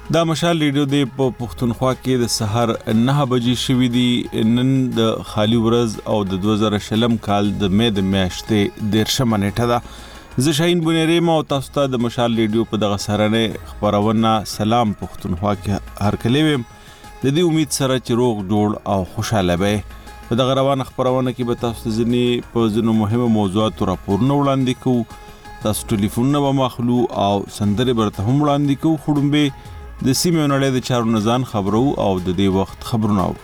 دا مشال ریډیو د پښتونخوا کې د سحر 9 بجې شوې دي. نن د خالی ورځ او د 2020 کال د مې د میاشتې 13 نیټه ده. زه شاهین بنيري ما او تاسو ته د مشال ریډیو په دغه سرانه خبرونه سلام پښتونخوا کې هر کله ویم. د دې امید سره چې روغ جوړ او خوشاله به. په دغه روانه خبرونه کې به تاسو ځینې په ځینو مهمه موضوعاتو راپورونه وړاندې کوو. تاسو ټلیفونونه به مخلو او سندرې برته هم وړاندې کوو. خړمبه د سیمې نړۍ د چارو نزان خبرو او د دې وخت خبرونه او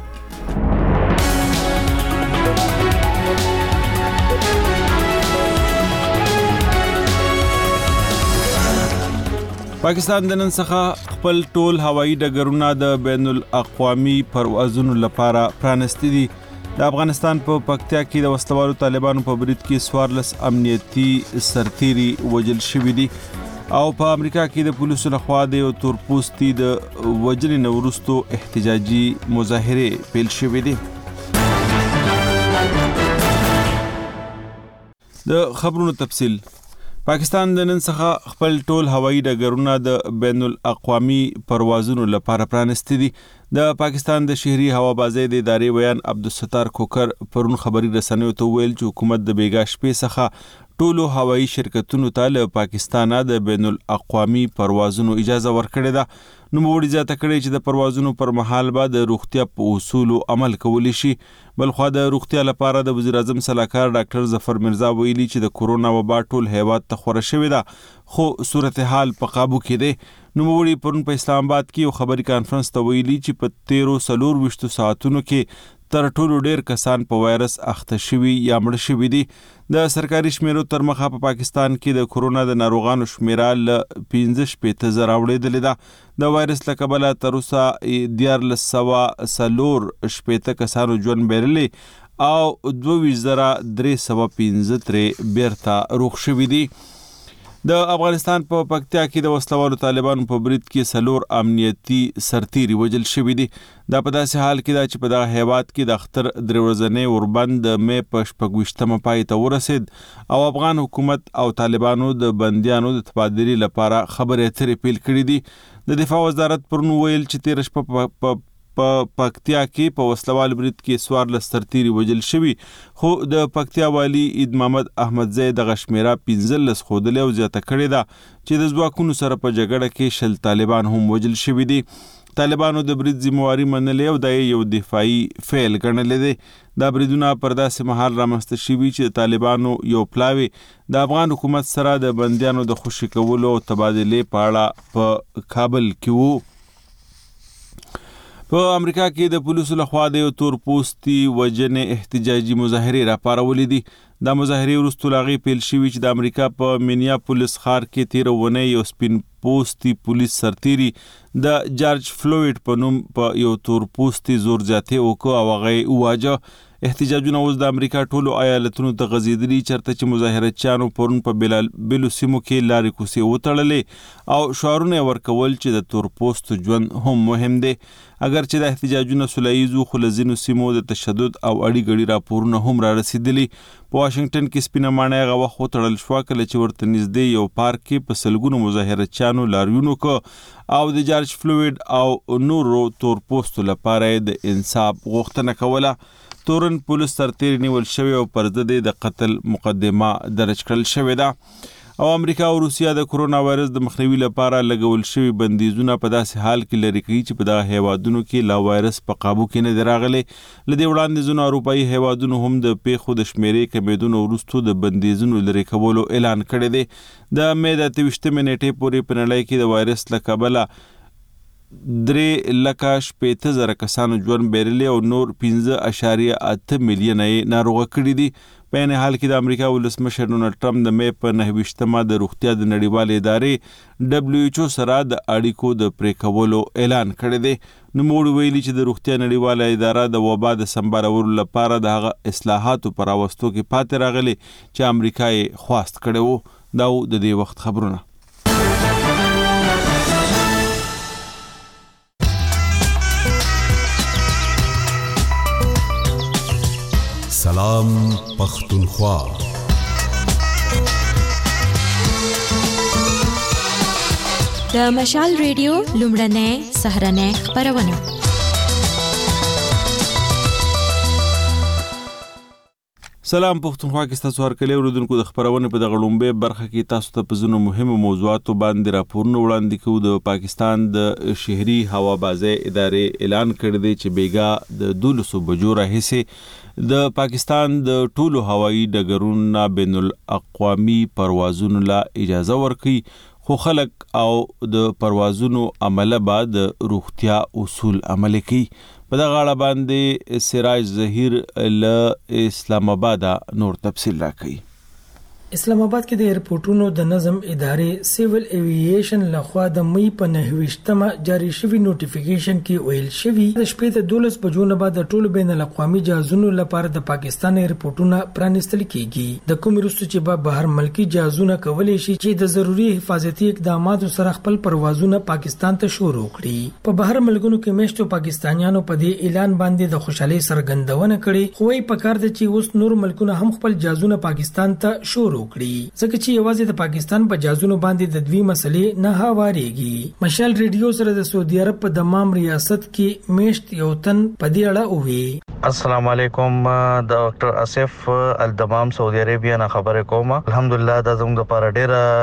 پاکستان د نن څخه خپل ټول هوایي ډګرونه د بین الاقوامي پروازونو لپاره پرانستي دي. د افغانستان په پکتیا کې د وسلوالو طالبانو په برید کې 14 امنیتي سرتیري وژل شوي دي او په امریکا کې د پولیسو لخوا د تورپوستي د وژنې نه وروسته احتجاجي مظاهره پیل شوې دي. د خبرونو تفصیل. پاکستان د نن څخه خپل ټول هوایي ډګرونه د بین الاقوامي پروازونو لپاره پرانستي دي. د پاکستان د شهري هوابازۍ د ادارې ویان عبدالستار کوکر پرون خبري رسنیو ته ویل چې حکومت د بیګا شپې څخه ټولو هوایي شرکتونو ته له پاکستانه د بین الاقوامي پروازونو اجازه ورکړې ده. نوموړي زیاته کړې چې د پروازونو پر مهال به د روغتیا په اصولو عمل کولی شي. بلخوا د روغتیا لپاره د وزیر اعظم سلاکار ډاکټر ظفر مرزا ویلي چې د کورونا وبا ټول هیواد ته خوره شوې ده خو صورتحال په قابو کې دی. نوموړي پرون په اسلام آباد کې یو خبري کانفرنس ته ویلي چې په 13 ساعتونو کې تر ټولو ډیر کسان په وایرس اخته شوي یا مړ شوي دي. د سرکاري شمیرو تر مخه په پاکستان کې د کورونا د ناروغانو شمیره ل 15,000 اوریدلې ده. د وایرس له کبله تر اوسه 1440 کسانو ژوند بیرلي او 22,315 بیرته روغ شوي دي. د افغانستان په پکتیا کې د وسلوالو طالبانو په برید کې 4 امنیتي سرتیري وژل شوي دي. دا په داسې حال کې ده چې په دغه هیواد کې د اختر 3 ورځنی اوربند د مې په 26 پای ته ورسید او افغان حکومت او طالبانو د بندیانو د تبادلې لپاره خبرې اترې پیل کړې دي. د دفاع وزارت پرون ویل چې 13 شپه په پکتیا کې په وسلوال برید کې 14 سرتیري وژل شوي خو د پکتیا والی عید محمد احمد زئی د غشمیره 15 خودلې او زیاته کړې ده چې د ځواکونو سره په جګړه کې 10 طالبان هم وژل شوي دي. طالبانو د برید ذمہواری منلې او د یو دفاعي فعل ګڼلې دي. دا بریدونه پر داسې مهال رامنځته شوي چې د طالبانو یو پلاوی د افغان حکومت سره د بندیانو د خوشي کولو او تبادلې په اړه په کابل کې وو. په امریکا کې د پولیسو لخوا د تورپوستي وژنې احتجاجي مظاهرې راپارولې دي. دا مظاهرې وروسته لاغې پیل شوي چې د امریکا په مینیاپولیس ښار کې 13 ونې یو سپین پوستي پولیس سرتیري د جارج فلویډ په نوم په یو تورپوستي زور زیاتې وکړ او هغه یې وواژه. احتجاجونه اوس د امریکا ټولو ایالتونو ته غځېدلي چېرته چې مظاهرچیانو پرون په بېلابېلو سیمو کې لارې کوڅې وتړلې او شعارونه یې ورکول چې د تورپوستو ژوند هم مهم دی. اگر چې د احتجاجونه سوله ییزو خو له ځینو سیمو د تشدد او اړي ګړي راپورونه هم را رسېدلي. په واشنګټن کې سپینه ماڼۍ هغه وخت وتړل شوه کله چې ورته نږدې یو پارک کې په سلګونو مظاهرچیانو لاریون وکړ او د جارج فلویډ او نورو تورپوستو لپاره د انصاف غوښتنه کوله. تورن پولیس سرتیري نیول شوی او پر ضد د قتل مقدمه درج کړل شوې ده. او امریکا او روسیا د کورونا وایرس د مخنیوي لپاره لګول شوي بندیزونه په داسې حال کې لري کوي چې په دغه هیوادونو کې لا وایرس په قابو کې نه دی راغلی. له دې وړاندې ځینو اروپایي هیوادونو هم د پیښو د شمیرې کمیدونو وروسته د بندیزونو لرې کولو اعلان کړی دی. د مې د 23 نیټې پورې په نړۍ کې د وایرس له کبله 3,80,000 کسانو ژوند بیرلي او نور 5.8 میلیونه یې ناروغه کړي دي. په عین حال کې د امریکا ولسمشر ډونالډ ټرمپ د مې په 29 د روغتیا د نړیوالې ادارې WHO سره د اړیکو د پرې کولو اعلان کړی دی. نوموړي ویلي چې د روغتیا نړیواله اداره د وبا د سمبالولو لپاره د هغه اصلاحاتو پر راوستو کې پاتې راغلي چې امریکا یې خواست کړی و. دا د دې وخت خبرونه. سلام پختونخوا. د مشال ریډیو لومړنۍ سهرنۍ خبرونه. سلام پښتونخوا کې تاسو هرکلی اوریدونکو د خبرونه په دغه لومبه برخه کې تاسو ته په ځینو مهمو موضوعاتو باندې راپورونه وړاندې کوو. د پاکستان د شهري هوابازۍ ادارې اعلان کړی دی چې بیګا د 12 بجو راهیسې د پاکستان د ټولو هوایي ډګرونو بین الاقوامي پروازونو لا اجازه ورکړي، خو خلک او د پروازونو عمله بعد روغتیا اصول عملي کوي. په دغه اړه باندې سراج ظهیر له اسلام آباد نور تفصیل راکړي. اسلام آباد کې د ایرپورټونو د نظم ادارې سیول ایوییشن لخوا د مې په 29مه جاری شوی نوټیفیکیشن کې ویل شوی د شپې د 12 بجو نه بعد ټول بین الاقوامي جهازونو لپاره د پاکستان ایرپورټونه پرانستل کیږي. د کوم وروسته چې به بهر ملکی جهازونه کولای شي چې د ضروري حفاظتي اقداماتو سره خپل پروازونه پاکستان ته شروع کړي. په بهر ملکونو کې میشتو پاکستانیانو په دې اعلان باندې د خوشحالي سرګندونه کړې، خو یې پکار د چې اوس نور ملکونه هم خپل جهازونه پاکستان ته شروع کړي، ځکه چې یوازې د پاکستان په جهازونو باندې د دوی مسلې نه هواريږي. مشال ریډیو سره د سعودي عرب په دمام ریاست کې میشت یو تن په دې اړه وویل. السلام علیکم، ډاکټر اسف الدمام سعودي عربیا نه خبرې کوم. الحمدلله دا زموږ لپاره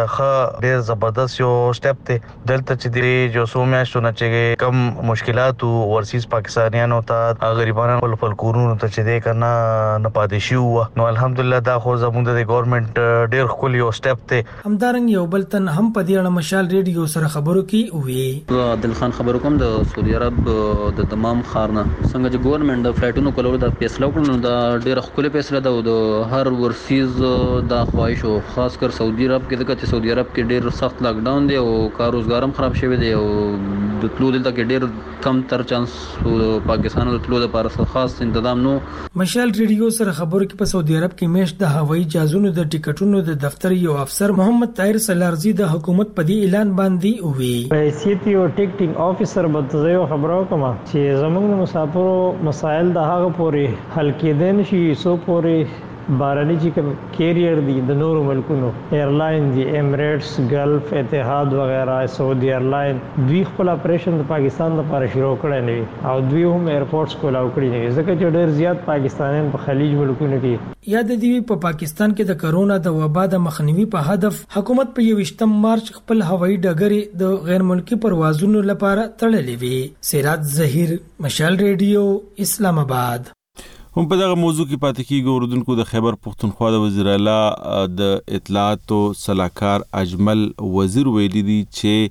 ډېر زبردست یو سټپ دی. دلته چې دی جو سو میاشتونه چې کم مشکلات ورسیز پاکستانیانو ته غریبانو خپل کورونو ته چې دی کنه نه پاتې شو، نو الحمدلله دا خو زموږ د ګورنمنت ډیر خپل یو سټپ دی. همدارنګ یو بل تن هم په دې اړه مشال ریډیو سره خبرو کې وی. عادل خان خبرو کوم د سعودي عرب د تمام خارنه څنګه چې ګورنمنت د فلایټونو کولو د فیصله وکړو دا ډیر خپل فیصله ده. د هر ورسیز د خواهش او خاص کر سعودي عرب کې دغه سعودي عرب کې ډیر سخت لاک ډاون دی او کار روزګار هم خراب شوی دی او د تلو دلته کې ډیر کم تر چانس پاکستان د تلو لپاره خاص تنظیم نو. مشال ریډیو سره خبرو کې په سعودي عرب کې میش د هوایي جهازونو د ټیکټونو د دفتر یو افسر محمد طاهر سلارزی د حکومت په دې اعلان باندې وی. حیثیت یو ټیکټینګ افیسر به زه خبرو کوم چې زموږ د مسافرو مسایل د هغه پورې حل کېدل شي سو پورې بارانی چې کوم کیریئر دي د نورو ملکونو ایرلاین دي امریټس ګلف اتحاد وغیرہ سعودي ایرلاین دوی خپل اپریشن د پاکستان لپاره شروع کړی نه او دوی هم ایرپورټس کولاو کړی نه ځکه چې ډېر زیات پاکستانیان په خلیج ملکونو کې یاد دی په پاکستان کې د کرونا د وبا د مخنیوي په هدف حکومت په 28 مارچ خپل هوایي ډګر د غیر ملکی پروازونو لپاره تړلې وی. سراج ظهیر مشال ریډیو اسلام آباد. هم په دغه موضوع کې پاتې کیږي اوریدونکو د خیبر پښتونخوا د وزیر اعلی د اطلاعات او صلاحکار اجمل وزیر ویلي دي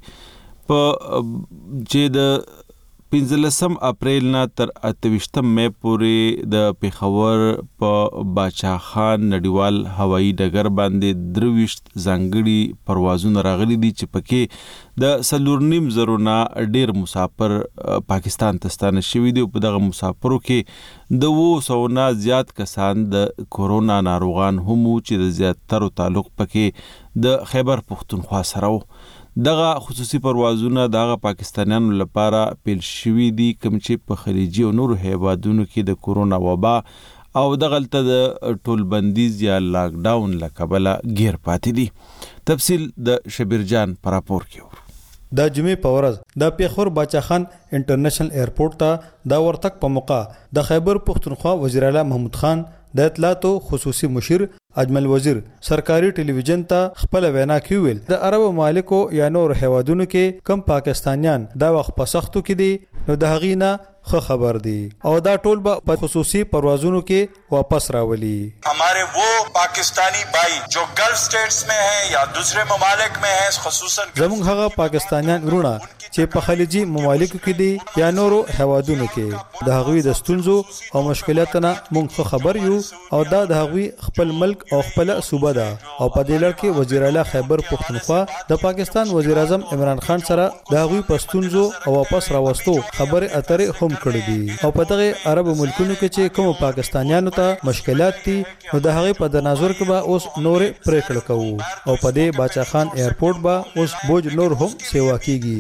چې د 15 اپریل نه تر 28 مې پورې د پیښور په باچا خان نړیوال هوایي ډګر باندې 23 ځانګړي پروازونه راغلي دي چې پکې د 4.5 نه ډیر مسافر پاکستان ته ستانه شوي دي. په دغه مسافرو کې د 200 نه زیات کسان د کورونا ناروغان هم چې د زیاترو تعلق پکې د خیبر پښتونخوا سره و. دغه خصوصي پروازونه دغه پاکستانیانو لپاره پیل شوي دي کوم چې په خلیجي او نورو هیوادونو کې د کورونا وبا او دغلته د ټول بندیز یا لاک ډاون لکبله غیر پاتې دي. تفصیل د شبیر جان پر راپور کې. د جمعې په ورځ د پیښور باچا خان انټرنیشنل ایرپورټ ته د ورتګ په موقع د خیبر پښتونخوا وزیر اعلی محمود خان د اطلاعاتو خصوصي مشیر اجمل وزیر سرکاري ټلویزیون ته خپل وینا کې ویل د عرب ممالکو یا نور هیوادونو کې کم پاکستانیان دا وخت په سختو کې دي نو د هغې نه خبر دي او دا ټول په خصوصي پروازونو کې واپس راولي. हमारे वो पाकिस्तानी भाई जो गल्फ स्टेट्स में हैं या दूसरे ममालिक में हैं खसूसन زموږ هغه پاکستانیان ورونه چې په خلیجي ممالکو کې دي یا نورو هیوادونو کې د هغوی د ستونزو او مشکلاتو نه موږ خبر یو او دا د هغوی خپل ملک او خپل صوبه ده او په دې لړ کې وزیر اعلی خیبر پښتونخوا د پاکستان وزیر اعظم عمران خان سره د هغوی په ستونزو او واپس راوستو خبرې اترې هم کړې دي او په دغه عرب ملکونو کې چې کوم پاکستانیانو ته مشکلات دي نو د هغوی په تناظر کې به اوس نورې پریکړه کوو او په دې باچا خان ایرپورټ به اوس بوج نور هم سیوا کیږي ځکه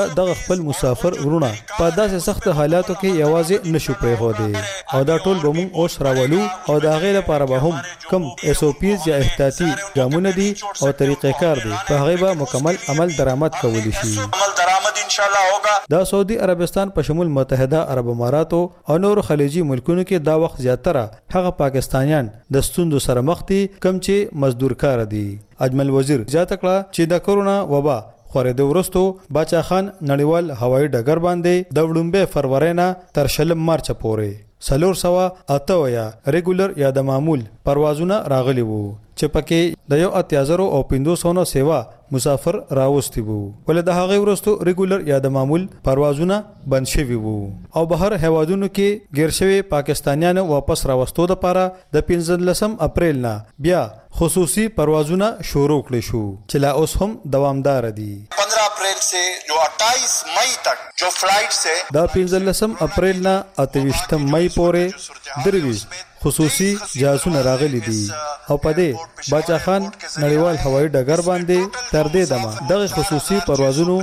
زمونږ دغه خپل مسافر ورونه په داسې سخت حالاتو کې یوازې نشو پرېښودی او دا ټول به موږ اوس راولو او د هغې لپاره به هم کوم SOPs یا احتیاطي ګامونه دي او طریقې کار دي په هغې به مکمل عمل درآمد کولی شي. دا سعودي عربستان په شمول متحده عرب اماراتو او نور خلیجي ملکونو کې دا وخت زیاتره هغه پاکستانیان د ستونزو سره مخ دي کوم چې مزدور کار دي. اجمل وزیر زیاته کړه چې د کورونا وبا خورېدو وروستو باچا خان نړیوال هوایي ډګر باندې د وړومبۍ فروری نه تر 20 مارچ پورې 408 ریګولر یا د معمول پروازونه راغلي وو چې پکې د 1500 سیوا مسافر راوستي وو ولې د هغې وروستو ریګولر یا د معمول پروازونه بند شوي وو او بهر هیوادونو کې ګیر شوي پاکستانیانو واپس راوستو دپاره د 15 اپریل نه بیا خصوصي پروازونه شروع کړي شو چې لا اوس هم دوامدار دي. 15 अप्रैल से जो 28 मई तक जो फ्लाइट से دا 15 اپریل نه 28 مئی پورې درویش خصوصي جهازونه راغلي دي او په دې باچا خان نړیوال هوایي ډګر باندې تر دې دمه دغه خصوصي پروازونو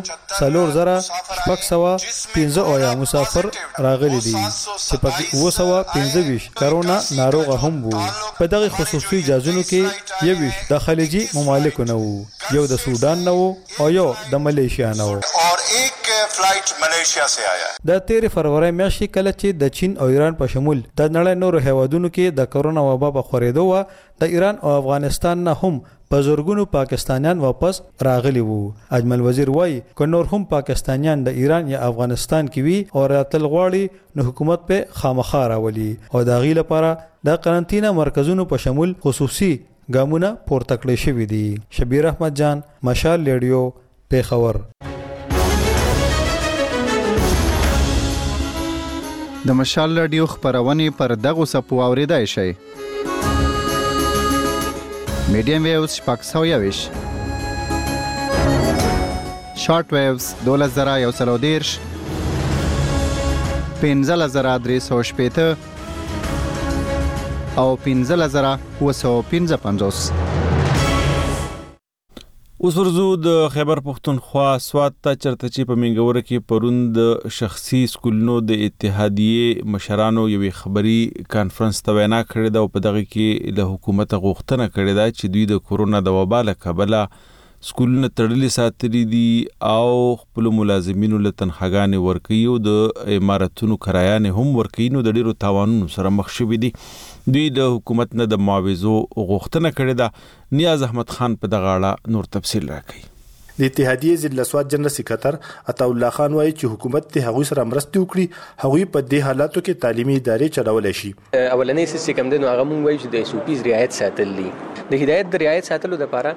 4015 مسافر راغلي دي چې پکې 225 کرونا ناروغه هم وو. په دغه خصوصي جهازونو کې یو د خلیجي ممالکو نه وو، یو د سودان نه وو او یو د ملیشیا نه وو. और एक फ्लाइट मलेशिया से आया है. د 13 فروری میاشتې کله چې د چین او ایران په شمول د نړۍ نورو هیوادونو کې د کرونا وبا په خورېدو و د ایران او افغانستان نه هم په زورګونو پاکستانیان واپس راغلي وو. اجمل وزیر وایي که نور هم پاکستانیان د ایران یا افغانستان کې وي او راتل غواړي نو حکومت په خامخا راولي او د هغې لپاره د قرنطینه مرکزونو په شمول خصوصي ګامونه پورته کړي شوي دي. شبیر احمد جان، مشال ریډیو، پیښور. د مشال رادیو خبرونه پر دغه سپو اوریدای شي. میډیم ویوز شپږ 120 شارټ ویوز 12130 15350 او 15755. اوس ورځو د خیبر پښتونخوا سوات ته چرته چې په منګوره کې پرون د شخصي سکولونو د اتحادیې مشرانو یوې خبري کانفرنس ته وینا کړې ده او په دغه کې له حکومت غوښتنه کړې ده چې دوی د کورونا د وبا له کبله سکولونه تړلي ساتلي دي او خپل ملازمینو له تنخواګانې ورکوي او د عمارتونو کرایانې هم ورکوي، نو د ډېرو تاوانونو سره مخ شوي دي. دوی د حکومت نه د معاوضو غوښتنه کړې ده. نیاز احمد خان په دغه اړه نور تفصیل راکوي. د اتحادیې ضلع سوات جنرال سکرټر عطا الله خان وایي چې حکومت د هغوی سره مرسته وکړي، هغوی په دې حالاتو کې تعلیمي ادارې چلولای شي. اولنې سیستم کوم دی نو هغه مونږ وایو چې د SOPs رعایت ساتل دي. د هدایت د رعایت ساتلو لپاره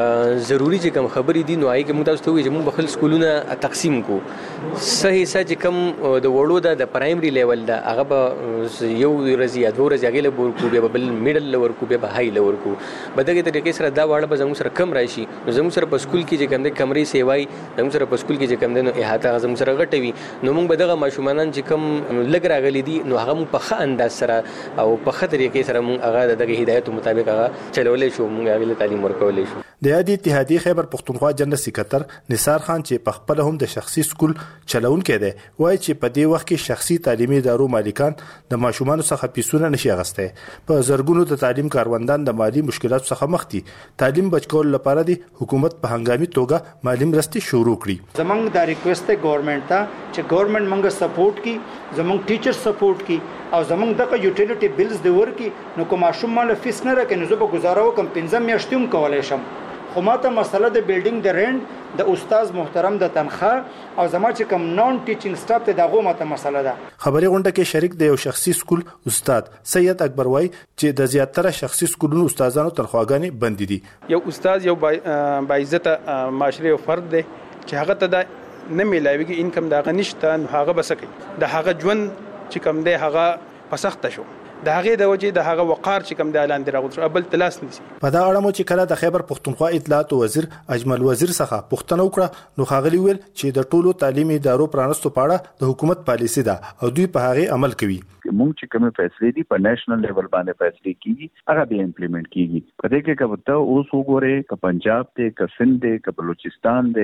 ضروری چې کوم خبرې دي نو هغه کې موږ تاسو ته وایو چې موږ بخل سکولونه تقسیم کو. صحیح چې کوم د وړو د پرایمري لیول دا هغه به یو ورځ یا دوه ورځې هغه له ورکو بیا بل میډل له ورکو بیا به هاي له ورکو. بدغه طریقې سره دا واړه به زموږ سره کم راشي. نو زموږ سره په سکول کې چې کوم کمرې سیوای زموږ سره په سکول کې چې کوم دنو احاطه زموږ سره غټوي نو موږ به دغه ماشومان چې کوم لګ راغلي دي نو هغه په ښه انداز سره او په ښه طریقې سره موږ هغه دغه هدایت مطابق هغه چلولې شو، موږ هغه تعلیم ورکولې شو. د یادې اتحادیې خیبر پښتونخوا جنرال سکرټر نثار خان چې په خپل هم د شخصي سکول چلونکي دی وایي چې په دې وخت کې شخصي تعلیمي ادارو مالکان د ماشومان څخه پیسونه نشي اغسته. په زرګونو د تعلیم کاروندان د مالی مشکلاتو څخه مخ دي. تعلیم بچکول لپاره دی حکومت په هنګامي توګه مالی مرستې شروع کړي. زمونږ د ریکوست ته ګورنمنت ته چې ګورنمنت موږ سپورټ کی، زمونږ ټیچر سپورټ کی او زمونږ دغه یوټیلیټي بیلز د ورکی نو کوم ماشوم مال فیس نه راکې نو زه به گزاره وکم 15 میاشتې هم کولای شم. خو ماته مسله د بیلډینګ د رینټ د استاد محترم د تنخواه او زما چې کوم نون ټیچینګ سټاف ته دغه ماته مسله ده. خبري غونډه کې شریک د یو شخصي سکول استاد سید اکبر وای چې د زیاتره شخصي سکولونو استادانو تنخواګانې بند دي. یو استاد یو باعزت معاشري فرد دی چې هغه ته د نه ملایوي انکم دغه نشته، هغه بسکه د هغه ژوند چې کوم دی هغه پسخته شو، د هغه د وجې د هغه وقار چې کوم د اعلان دی راغلی بل تلاس نسی. په دا اړه مو چې کله د خیبر پښتونخوا اطلاعات وزیر اجمل وزیر څخه پوښتنه وکړه نو ښاغلي ویل چې د ټولو تعلیمي ادارو پرانستو په اړه د حکومت پالیسي ده او دوی په هغه عمل کوي. موږ چې کومه فیصله دي په نېشنل لیول باندې فیصله کیږي هغه به امپلیمنٹ کیږي. په دې کې کبه اوس وګوره ک پنجاب ته ک سند ته ک بلوچستان ته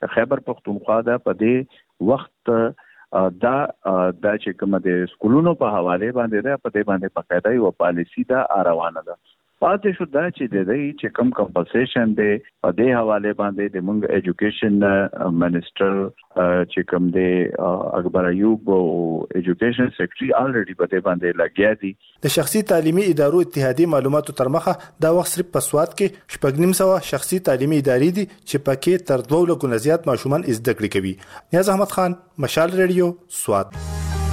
خیبر پختونخوا دا په دې وخت دا چې کوم د سکولونو په حواله باندې ده په دې باندې باقاعده یو پالیسی دا روانه ده. پاتې شو دا چې د دې چې کم کمپنسیشن دی په دې حواله باندې د موږ ایجوکیشن منسٹر چې کوم دی اکبر ایوب او ایجوکیشن سیکریټري الریډي په دې باندې لګیا دي. د شخصي تعلیمي ادارو اتحادیې معلوماتو تر مخه دا وخت صرف په سواد کې 9.5 شخصي تعلیمي ادارې دي چې پکې تر 2 لکو نه زیات ماشومان زده کړې کوي. نیاز احمد خان، مشال ریډیو، سواد.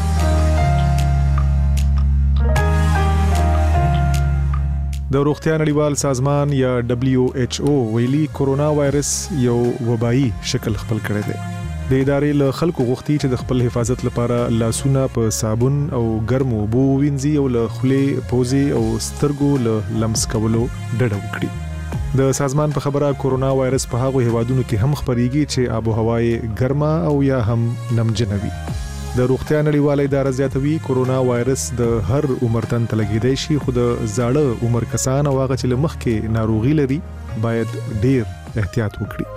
د روغتیا نړیوال سازمان یا WHO ویلي کورونا وایرس یو وبایي شکل خپل کړی دی. د ادارې له خلکو غوښتي چې د خپل حفاظت لپاره لاسونه په صابون او ګرمو اوبو وینځي او له خولې، پوزې او سترګو له لمس کولو ډډه وکړي. د سازمان په خبره کورونا وایرس په هغو هیوادونو کې هم خپریږي چې آب و هوا یې ګرمه او یا هم نمجنه وي. د روغتیا نړیواله اداره زیاتوي کورونا وایرس د هر عمر تن ته لګیدای شي، خو د زاړه عمر کسان او هغه چې له مخکې ناروغي لري باید ډیر احتیاط وکړي.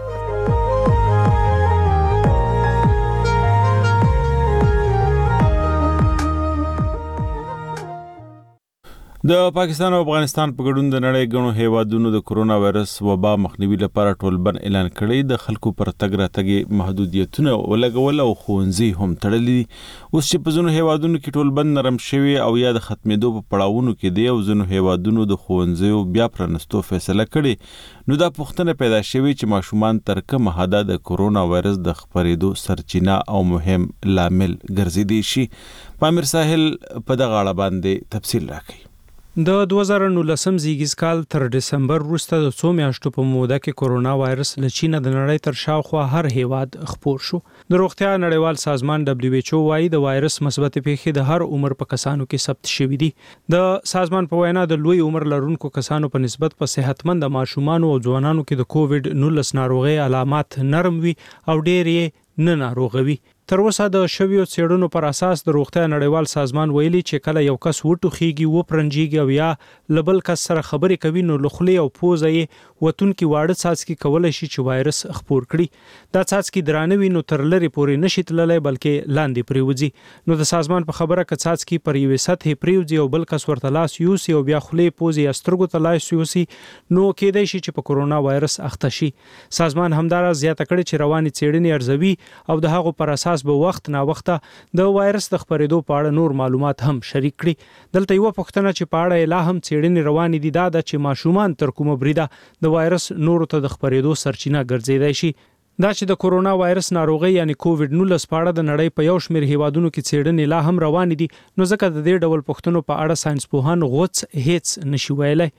د پاکستان او افغانستان په ګډون د نړۍ غنو هیوادونو د کورونا وایرس وبا مخنیوي لپاره ټولبن اعلان کړی. د خلکو پر تګ راتګ محدودیتونه ولګول او ښوونځي هم تړلي دي. اوس چې په ځینو هیوادونو کې ټولبن نرم شوی او یا د ختمېدو په پړاوونو کې دی او ځینو هیوادونو د ښوونځیو بیا پرانستو فیصله کړې، نو دا پوښتنه پیدا شوې چې ماشومان تر کومه حده د کورونا وایرس د خپرېدو سرچینه او مهم لامل ګرځېدای شي. پامیر ساحل په دغه اړه باندې تفصیل راکړي. د 2019 زیږیز کال تر دسمبر وروسته د 2 میاشتو په موده کې کورونا وایرس له چین د نړۍ تر شاوخوا هر هیواد خپور شو. د روغتیا نړیوال سازمان WHO وايي د وایرس مثبت پیښې د هر عمر په کسانو کې ثبت شوې دي. د سازمان په وینا د لوی عمر لرونکو کسانو په نسبت په صحتمند ماشومان او ځوانانو کې د کووډ-19 ناروغي علامات نرم وي او ډېر یې نه ناروغوي. تر اوسه د شویو څېړنو پر اساس د روغتیا نړیوال سازمان ویلي چې کله یو کس وټوخیږي، وپرنجیږي او یا لبل کس سره خبرې کوي نو لخلې او پوزه یې وتونکي واړه څاڅکي کولای شي چې وایرس خپور کړي. دا څاڅکي درانه وي نو تر لري پورې نشي تللی بلکې لاندې پریوځي. نو د سازمان په خبره ک څاڅکي پر یوې سطحې پریوځي او بل کس ورته لاس یوسي او بیا خلې، پوزې یا سترګو ته لاس یوسي نو کېدای شي چې په کورونا وایرس اخته شي. سازمان همدارا زیاته کړي چې رواني څېړنې ارزوي او د هغو پر اساس به وخت نا وخت د وایرس د خپرېدو په اړه نور معلومات هم شریک کړي. دلته یو پوښتنه چې په اړه لا هم څېړنې روانې دي دا ده چې ماشومان تر کومه بریده د وایرس نورو ته د خپرېدو سرچینه ګرځېدای شي. دا چې د کورونا وایرس ناروغي یعنی کووډ-19 په اړه د نړۍ په یو شمېر هیوادونو کې څېړنې لا هم روانې دي، نو ځکه د دې ډول پوښتنو په اړه ساينسپوهان غوڅ هیڅ نشي ویلای.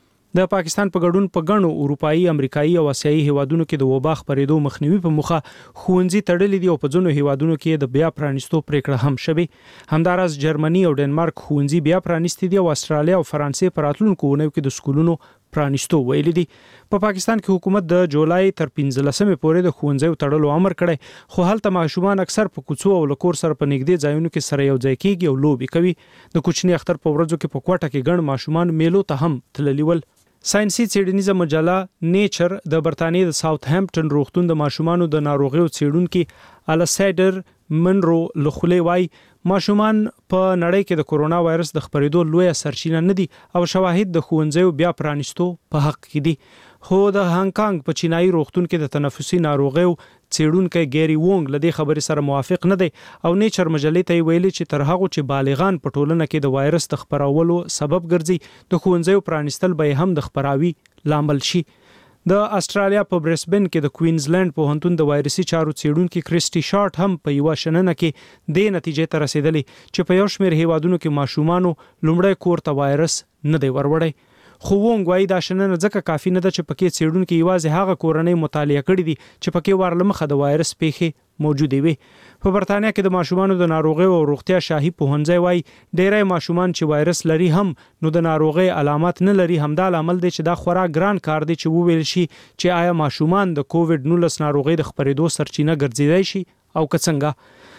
د پاکستان په ګډون په غنو اروپایي، امریکایي او آسیایي هیوادونو کې د وبا خپرېدو مخنیوي په موخه ښوونځي تړلي دي او په ځینو هیوادونو کې د بیا پرانیستو پریکړه هم شوې. همداراز جرمني او ډنمارک ښوونځي بیا پرانیستي دي او استرالیا او فرانسې په راتلونکو اونیو کې د سکولونو پرانیستو ویلي دي. په پاکستان کې حکومت د جولای تر 15مې پورې د ښوونځیو تړلو امر کړی، خو هلته ماشومان اکثر په کوڅو او لکور سره په نږدې ځایونو کې سره یو ځای کېږي او لوبې کوي. د کوچني اختر په ورځو کې په کوټه کې ګڼ ماشومان میلو ته هم تللي ول. ساينسي څېړنیزه مجله نیچر د برتانیې د ساوث هامپټن روغتون د ماشومانو د ناروغیو څېړونکي السایډر منرو لخلې وايي ماشومان په نړۍ کې د کورونا وایرس د خپرېدو لویه سرچینه نه دي او شواهد د ښوونځیو بیا پرانیستو په حق کې دي. خو د هانګ کانګ په چینایي روغتون کې د تنفسي ناروغیو څېړونکی ګيري وونګ له دې خبرې سره موافق نه دی او نیچر مجلې ته ویلي چې تر هغه چې بالغان په ټولنه کې د وایرس د خپرولو سبب ګرځي د ښوونځیو پرانیستل به هم د خپراوي لامل شي. د استرالیا په برسبن کې د کوینزلند پوهنتون د وایرسي چارو څېړونکي کریسټي شارټ هم په یو شننه کې د نتیجې ته رسیدلی چې په یو شمېر هیوادونو کې ماشومانو لومړی کور ته وایرس نه دی وروړی. خو وونګ وايي دا شننه ځکه کافي نه ده چې پکې څېړونکي یوازې هغه کورنۍ مطالعه کړي دي چې پکې ورلمخه د وایرس پیښې موجودې وي. په برتانیا کې د ماشومانو د ناروغیو او روغتیا شاهي پوهنځی وايي ډېری ماشومان چې وایرس لري هم نو د ناروغۍ علامات نه لري. همدا لامل دی چې دا خورا ګران کار دی چې وویل شي چې آیا ماشومان د کووډ-19 ناروغۍ د خپرېدو سرچینه ګرځېدای شي او که څنګه.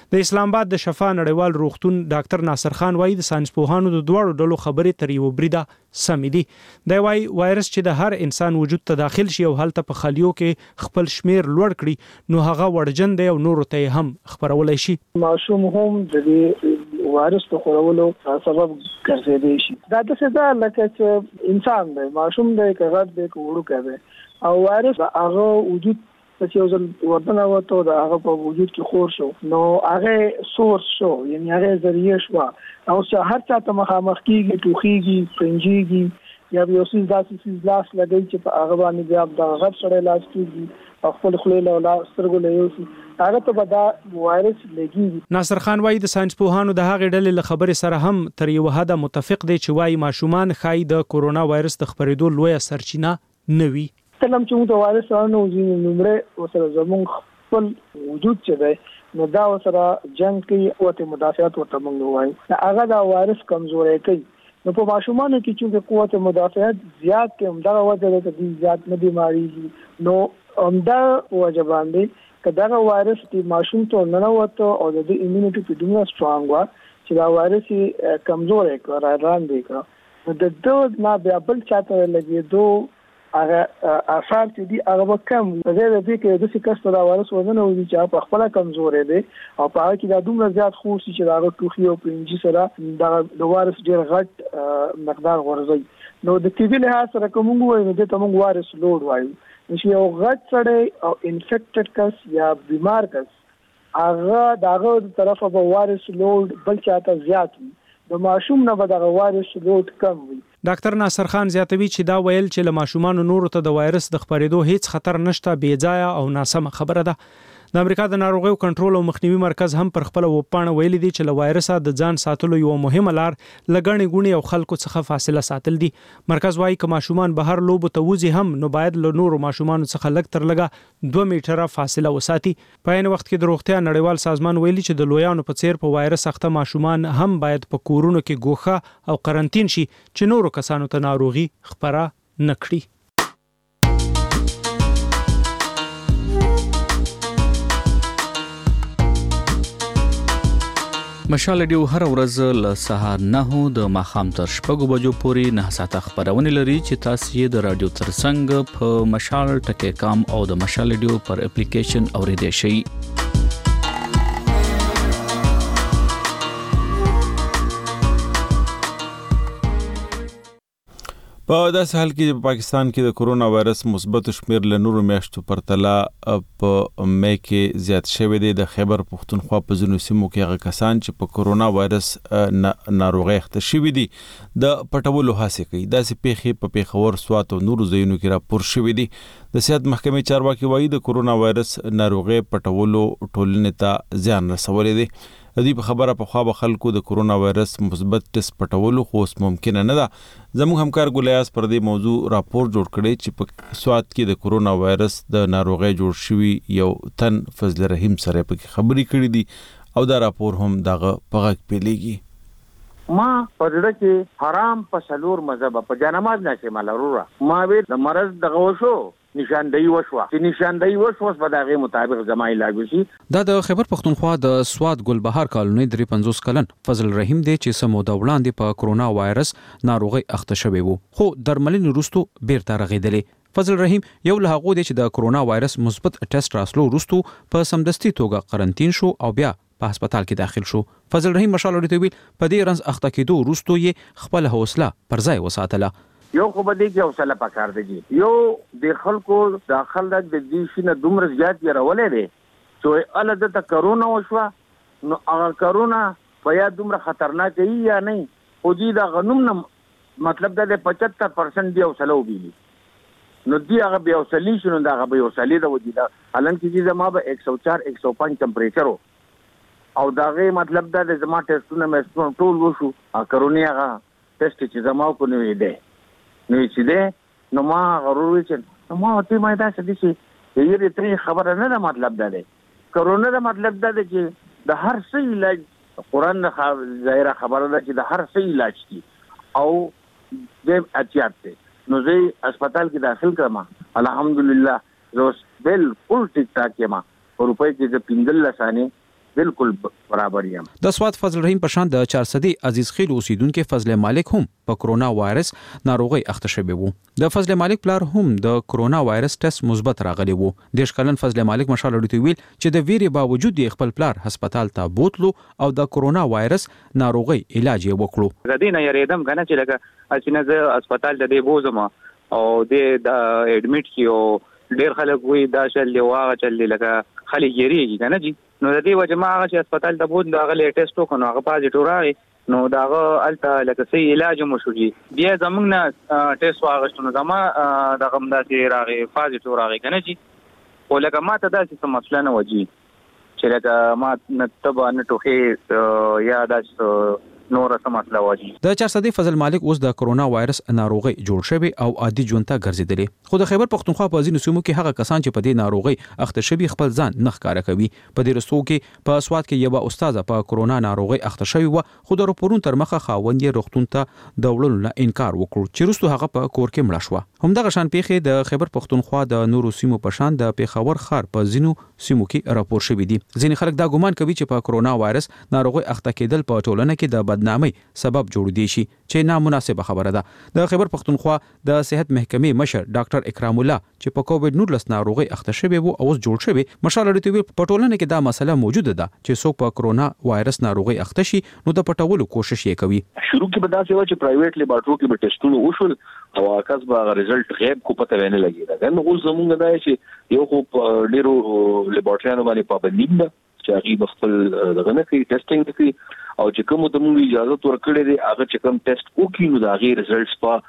د اسلام آباد د شفا نړیوال روغتون ډاکټر ناصر خان وایي د ساينسپوهانو د دوړو ډلو خبرې تر یو بریده سمې دي. دا وایي وایرس چې د هر انسان وجود ته داخل شي او هلته په خلیو کې خپل شمیر لوړ کړي نو هغه وړجن دی او نورو ته هم خبرولای شي. ماشوم هم د وایرس په خورولو سبب ګرځېدلی شي. دا د څه ده لکه چې انسان دی ماشوم دی که غټ دی که وړوکی دی او وایرس هغه وجود چې یو ځل ورته وته د هغه په وجود کې خور شو نو هغه سورس شو یعنی هغه ذریعہ شو او چې هر چا ته مخامخ کیږي ټوخیږي پنجيږي یا یو څه داسې لاس لګي چې په هغه باندې بیا د غټ سره لاس کیږي او خپل خلې له سترګو له یو هغه ته به دا وایرس لګي. ناصر خان وایي د ساينسپوهانو د هغې ډلې له خبرې سره هم تر یو حده متفق دي چې وایي ماشومان ښایي د کورونا وایرس د خپرېدو لویه سرچینه نه وي. کله چې موږ د وایرس سره نو نمبر وسره زموږ خپل وجود چې دی نو دا وسره جنگ کوي قوت مدافعت ورته موږ وایو هغه دا وایرس کمزوري کوي. نو په ماشومانو کې چې قوت مدافعت زیات کې همدغه وجه ده چې زیات نه بیماریږي نو همدا وجه باندې کداغه وایرس د ماشوم ته نه وته او د ایمونټي په دومره سترونګ وا چې دا وایرس کمزور کړ راځان دی کړ د دوه نه بیا بل چاته لګي دوه هغه اثر چې دی هغه کم زه د دې کې د څه کس دا وایرس وزن او چې په خپل کمزورې دی او په هغه کې دا دومره زیات خو چې دا ټوخي او پنجي سره د وایرس ډیر غټ مقدار ورځي نو د طبي لحاظ سره کوم وایي نو د تمنګ وایرس لوډ وایي چې یو غټ سره او انفیکټډ کس یا بیمار کس هغه دغه طرفه به وایرس لوډ بل چاته زیات وي د ماشوم نه به دغه وایرس لوډ کم وي. ډاکټر ناصر خان زیاتوي چې دا ویل چې له ماشومان نورو ته د وایرس د خپرېدو هیڅ خطر نشته بې ځایه او ناسمه خبره ده. د امریکا د ناروغیو کنټرول او مخنیوي مرکز هم پر خپل وپاڼه ویلي دي چې له وایرسه د ځان ساتلو یو مهمه لار لګڼې ګونې او خلکو څخه فاصله ساتل دي. مرکز وايي که ماشومان بهر لوبو ته وځي هم نو باید له نورو ماشومانو څخه لږ تر لږه 2 میټره فاصله وساتي. په عین وخت کې د روغتیا نړیوال سازمان ویلي چې د لویانو په څیر په وایرس اخته ماشومان هم باید په کورونو کې ګوښه او قرنطین شي چې نورو کسانو ته ناروغي خپره نه کړي. مشال ډیو هر ورځ له سهار 9 د ماښام تر 6 بجو پورې 9 ساعته خبرونه لري چې تاسو یې د رادیو ترڅنګ په مشال ټکی کام او د مشال ډیو پر اپلیکیشن اوریدئ شئ. په داسې حال کې په پاکستان کې د کورونا وایرس مثبت شمیر له نورو میاشتو پرتله په مې کې زیات شوی دی. د خیبر پښتونخوا په ځینو سیمو کې هغه کسان چې په کورونا وایرس ناروغي اخته شوي دي د پټولو هڅه کوي. داسې پیښې په پیښور، سوات او نورو ځایونو کې راپور شوي دي. د صحت محکمې چارواکي وایي د کورونا وایرس ناروغي پټولو ټولنې ته زیان رسولی دی. د دې په خبره په خوا به خلکو د کورونا وایرس مثبت ټیسټ پټولو خو اوس ممکنه نه ده. زموږ همکار ګولیاس پر دې موضوع راپور جوړ کړی چې په سوات کې د کورونا وایرس د ناروغۍ جوړ شوي یو تن فضل رحیم سره پکې خبرې کړې دي او دا راپور هم دغه په غږ پیلېږي. ما پدړه کې حرام په سلور مذهب په جنماز نشه مالروره ما وی د مرز دغه وشو نشاندهی وشوه چې نشاندهی وشوه په دغه مطابق زما علاج وشي. دا د خیبر پښتونخوا د سوات ګلبهار کالونی 53 کلن فضل رحیم دی چې سمو د وړاندې په کورونا وایرس ناروغي اخته شوی وو خو درملنې وروسته بیرته رغیدلی. فضل رحیم یو له هغو دی چې د کورونا وایرس مثبت ټیسټ راسلو وروسته په سمدستي توګه قرنطین شو او بیا په هسپتال کې داخل شو. فضل رحیم مشال ورته ویل په دې رنځ اخته کېدو وروسته یې خپل حوصله پر ځای وساتله. یو خو به دې کې حوصله پکار دی. یو د خلکو داخل د دې شینه دومره زیات یې دی چې ال د کرونا وشوه نو هغه کرونا په یا دومره خطرناک دی یا نه او دې دا غنوم نه مطلب د 75% دی حوصله وبېلی نو دی هغه بیا حوصله شنو دا هغه بیا حوصله د ودی دا الان چې زما به 104 105 ټمپریچر او داغه مطلب دا د زما ټیسټونه مې ټول وشو کرونا هغه ټیسټ چې زما کو نه وی دی نو چې ده نو ما غرور چې نو ما ته ما دا څه دي چې یې ریته خبره نه ده. مطلب دا دی کرونا دا مطلب دا دی چې د هر څه علاج قرآن ظاهره خبره ده چې د هر څه علاج کی او د احتیاط ته نو زه هسپتال کې داخل کړم الحمدلله زه بالکل ټیک ټاک یم. په روپۍ کې د 15 لسانه بالکل برابر یم. د سواد فضل رحیم په شان د 400 عزیز خیل اوسیدونکو فضل مالک هم په کرونا وایرس ناروغي اخته شوی وو. د فضل مالک پلار هم د کرونا وایرس ټیسټ مثبت راغلی وو. د شکلن فضل مالک مشال ورته ویل چې د ویری باوجود یې خپل پلار هسپتال ته بوتلو او د کرونا وایرس ناروغي علاج یې وکړو. غدینه یریدم کنه چې لکه اسنه ز هسپتال د دې بوزم او د اډمیټ کیو ډیر خلک وی دا شل واغه چل لکه خلک یریږي کنه جی. نو د دې وجه ما هغه چې هسپتال ته بوت دا غلې ټیسټ وکړو هغه پازیټیو راغی. نو داغه الته لکه سي علاج مو شو جی. بیا زمونږ نه ټیسټ واغښتنو زما دغه مداسي راغی پازیټیو راغی کنه جی. ولکه ما ته داسې څه مسله نه وجي چې لکه ما نتبه نه ټوخي یا داس نور څه مسله وجي. د 400 فضل مالک اوس د کرونا وایرس ناروغي جوړ شوی او عادي ژوند ته ګرځیدلی. خو د خیبر پختونخوا په ځینو سیمو کې هغه کسان چې په دې ناروغي اخته شوی خپل ځان نه ښکارا کوي. په دې رستو کې په سواد کې یو استاد په کرونا ناروغي اخته شوی و خو د رپورون تر مخه خاوند یې روغتون ته د وړلو نه انکار وکړ چې رستو هغه په کور کې مړ شو. همدغه شان پیښې د خیبر پختونخوا د نورو سیمو په شان د پیښور ښار په ځینو سیمو کې راپور شوی دي. ځینې خلک دا ګومان کوي چې په کرونا وایرس ناروغي اخته کېدل په ټولنه کې د بدنامۍ سبب جوړ دی شي چې نامناسبه خبره ده. د خیبر پختونخوا د صحت محکمې مشر ډاکټر اکرام الله چې په کووډ 19 ناروغي اخته شوی وو او جوړ شوی مشال لري په ټولنه کې دا مسله موجوده ده چې څوک په کرونا وایرس ناروغي اخته شي نو د پټولو کوشش یې کوي. شروع کې به دا څه و چې پرایویټ لیبارټوري کې به ټیسټونه وشول او اکاس به رزلټ غیب کو پته ونه لګیدا. نو اوس زمونږ دا چې یو خو ډیرو لیبارټریانو باندې پابندي ده چې هغه خپل دغه نه کوي ټیسټینګ کوي او چې کوم د موږ اجازه ورکړې دي هغه چې کوم ټیسټ وکړي نو دا غي رزلټس په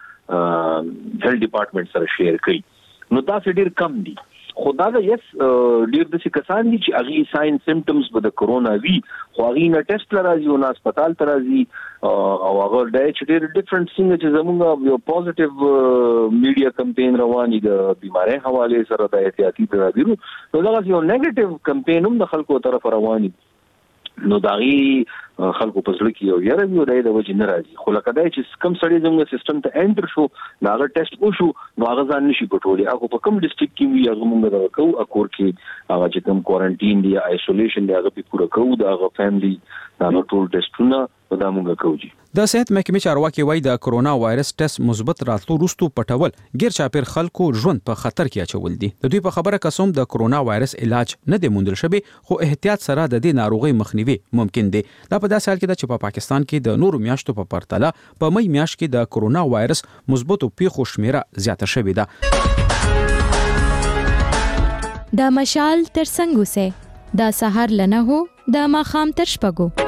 هیلث ډپارټمنټ سره شیر کړي. نو دا ډیر کم دي. خدا دا یس ډیر د څه کسان دي چې هغه ساين سیمټمز به د کرونا وی خو هغه نه ټیسټ لراځي او نه هسپتال ته راځي او هغه د ډیر ډیفرنٹ څنګه چې زموږ یو پوزټیو میډیا کمپین رواني د بیماری حواله سره د احتیاطي تدابیر نو دا یو نیگیټیو کمپین هم د خلکو طرف رواني نو داغي خلکو په ځل کې یو یاره یو د وجه نه راځي. خو لکه دا چې کم سړی زموږ سیستم ته انټر شو دا هغه ټیسټ وشو نو هغه ځان نشي پټولې. هغه په کوم ډیسټریکټ کې وي هغه موږ دا کوو اکور کې هغه چې کوم کوارنټین دی آیسولیشن دی هغه په پوره کوو دا هغه فیملی دا ټول ټیسټونه په دا موږ کوو. د صحت محکمې چارواکي وایي د کرونا وایرس ټیسټ مثبت راتلو وروسته پټول غیر چاپیر خلکو ژوند په خطر کې اچول دي. د دوی په خبره قسم د کرونا وایرس علاج نه دی موندل شوی خو احتیاط سره د دې ناروغي مخنیوي ممکن دی. دا په داسې حال کې چې په پاکستان کې د نورو میاشتو په پرتله په مې میاشت کې د کرونا وایرس مثبتو پیښو شمیره زیاته شوې ده. د مشال تر څنګه سه د سحر لنه هو د ماخام تر شپګو.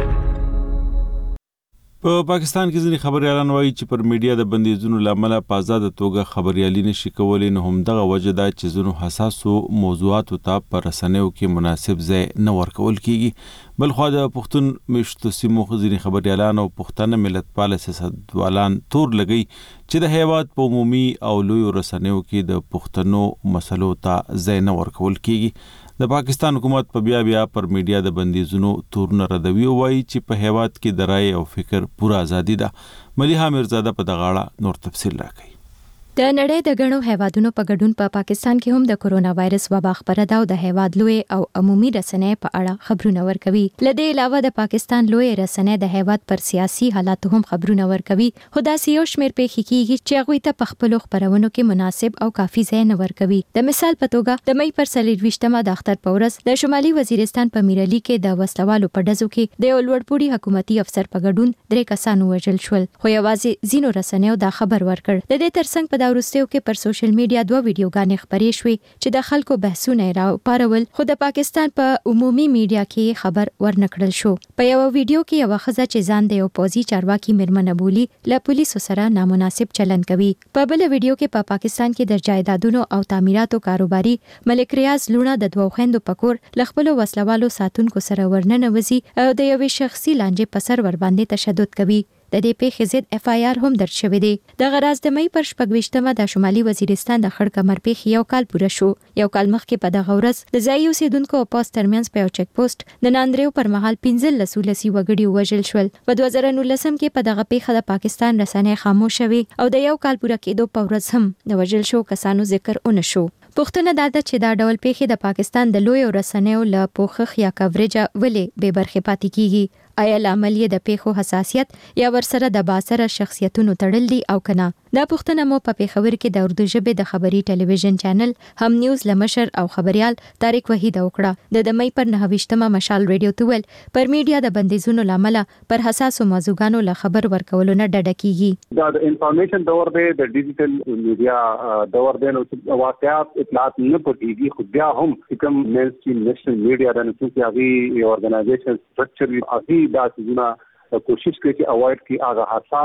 په پاکستان کې ځینې خبريالان وایي چې پر میډیا د بندیزونو لامل په آزاد توګه خبريالي نشي کولای نو هم دغه وجه ده چې زونو حساسو موضوعاتو ته پر رسنیو کې مناسب ځای نه ورکول کیږي. بل خو د پښتون مشتو سیمو ځینې خبريالان او پښتنه ملت پال سیاستوالان تور لګي چې د هیواد په عمومي او لوی رسنیو کې د پښتنو مسلو ته ځای نه ورکول کیږي. د پاکستان حکومت په بیا پر میډیا د بندیزونو تورونه ردوي او وایي چې په هیواد کې د رائے او فکر پوره ازادي ده. ملیحه میرزاده په دغه اړه نور تفصیل راکړي. د نړۍ د غنو هیوادونو په ګډون په پاکستان کې هم د کرونا وایرس وبا خبره ده او د هیواد لوی او عمومي رسنۍ په اړه خبرونه ورکوي. لدې علاوه د پاکستان لوی رسنۍ د هیواد پر سیاسي حالات هم خبرونه ورکوي. خو دا یو شمېر پیښې کیږي چې هغه ته په خپل خبرونو کې مناسب او کافي ځای نه ورکوي. د مثال په توګه د مې پر 23مه د اختر په ورځ د شمالي وزیرستان په میرالي کې د وسلوالو په ډزو کې د یو لوړپوړي حکومتي افسر په ګډون 3 کسان وژل شول. خو یوازې ځینو رسنیو دا خبر ورکړ. د دې ترڅنګ په وروستیو کې پر سوشل میډیا 2 ویډیوګانې خبرې شوې چې د خلکو بحثونه راوپارول خو د پاکستان په عمومي میډیا کې خبر ورنکړل شو. په یو ویډیو کې یو ښځه چې ځان د یو پوزي چارواکي میرمن بولی له پولیسو سره نامناسب چلند کوي. په بل ویډیو کې په پاکستان کې د جایدادونو او تعمیراتو کاروباري ملک ریاض لونه د 2 خويندو پکور لخپل وسلوالو ساتونکو سره ورننوزي او د یو شخصي لانجې په سر ور باندې تشدد کوي. د دې پیښې ضد اف آی آر هم درج شوی دی. د غراز د مې پر 26مه د شمالي وزیرستان د خړ کمر پیښې یو کال پوره شو. یو کال مخکې په دغه ورځ د ځایي اوسیدونکو او پوسټ ترمنځ په یو چک پوسټ د ناندریو پر مهال 15 لسي وګړي وژل شول. په 2019 کې په دغه پیښه د پاکستان رسنۍ خاموش شوي او د یو کال پوره کېدو په ورځ هم د وژل شو کسانو ذکر ونه شو. پوښتنه دا ده چې دا ډول پیښې د پاکستان د لوی رسنیو له پوښښ یا کوریج ولې به برخه پاتې کیږي؟ آیا لامل یې د پیښو حساسیت یا ورسره د باسره شخصیتونو تړل دي او کنه؟ دا پوښتنه مو په پیښور کې د اردو ژبې د خبري ټلویزیون چینل هم نیوز لمشر او خبريال طارق وحید وکړه. د مې پر 29مه مشال ریډیو تول پر میډیا د بندیزونو لامل پر حساسو موضوعګانو له خبر ورکولو نه ډډه کیږي. دا د انفارمیشن دور دی، د ډیجیټل میډیا دور دی، نو واقعات اطلاعات نه پټیږي. خو بیا هم کوم مین سټریم نېشنل میډیا د نشو هغه ارګنایزیشن سټرکچر هغه دا څنګه کوشش کوي چې اوایډ کی هغه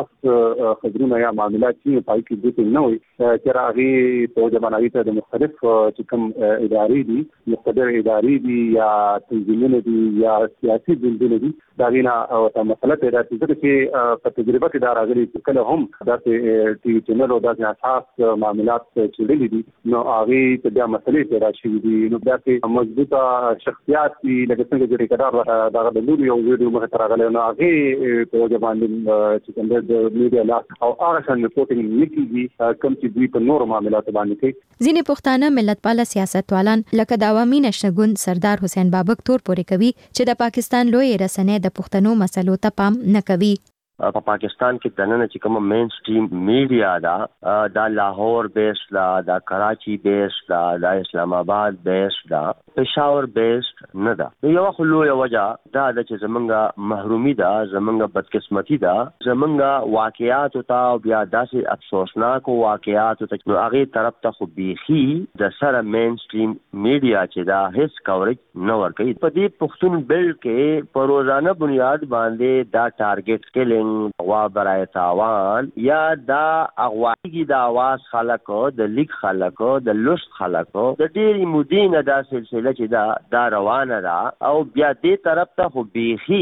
حساس خبرونه یا معاملات چې پای کې دي نه وي چې راغي په ځمانوي ته د مختلف چې کوم ادارې دي، مختلف ادارې دي یا تنظیمونه دي یا سیاسي ګوندونه دي، دا وینا او ته مسله پیدا کیږي چې په تجربه کې دا راغلي چې کله هم داسې ټي وي چینل او داسې حساس معاملات چېرلي دي نو هغه ته بیا مسلې پیدا شي دي. نو بیا چې مضبوطه شخصیات دي لکه څنګه چې ریکارډر دا د لوري یو ویډیو مخ ته راغلی نو هغه په ځبان چې څنګه د میډیا لاس او هغه ریپورټینګ نکېږي کوم چې دوی په نور معاملات باندې کوي. ځینې پښتانه ملتپال سیاستوالان لکه د عوامي نشنګون سردار حسین بابک تور پورې کوي چې د پاکستان لوی رسنۍ د پښتنو مسلو ته پام نه کوي. په پاکستان کې دننه چې کوم مین سټریم میډیا دا لاهور بیس دا کراچي بیس دا اسلام آباد بیس دا پېښور بیس نه دا یو خلو یو وجہ دا چې زمونږه محرومي دا زمونږه بدقسمتي دا زمونږه واقعیات او بیا داسې افسوسناک واقعیات ته نو هغه طرف ته خو بيخي د سره مین سټریم میډیا چې دا هیڅ کوریج نه ورکوي. په دې پښتون بل کې په روزانه بنیاد باندې دا ټارګټ کیلینګ غوا برای تاوان یا دا اغواګي د आवाज خلکو د لیک خلکو د لوست خلکو د ډېری مودینه دا سلسله چې دا روانه ده او بیا دې طرف ته خو بيخي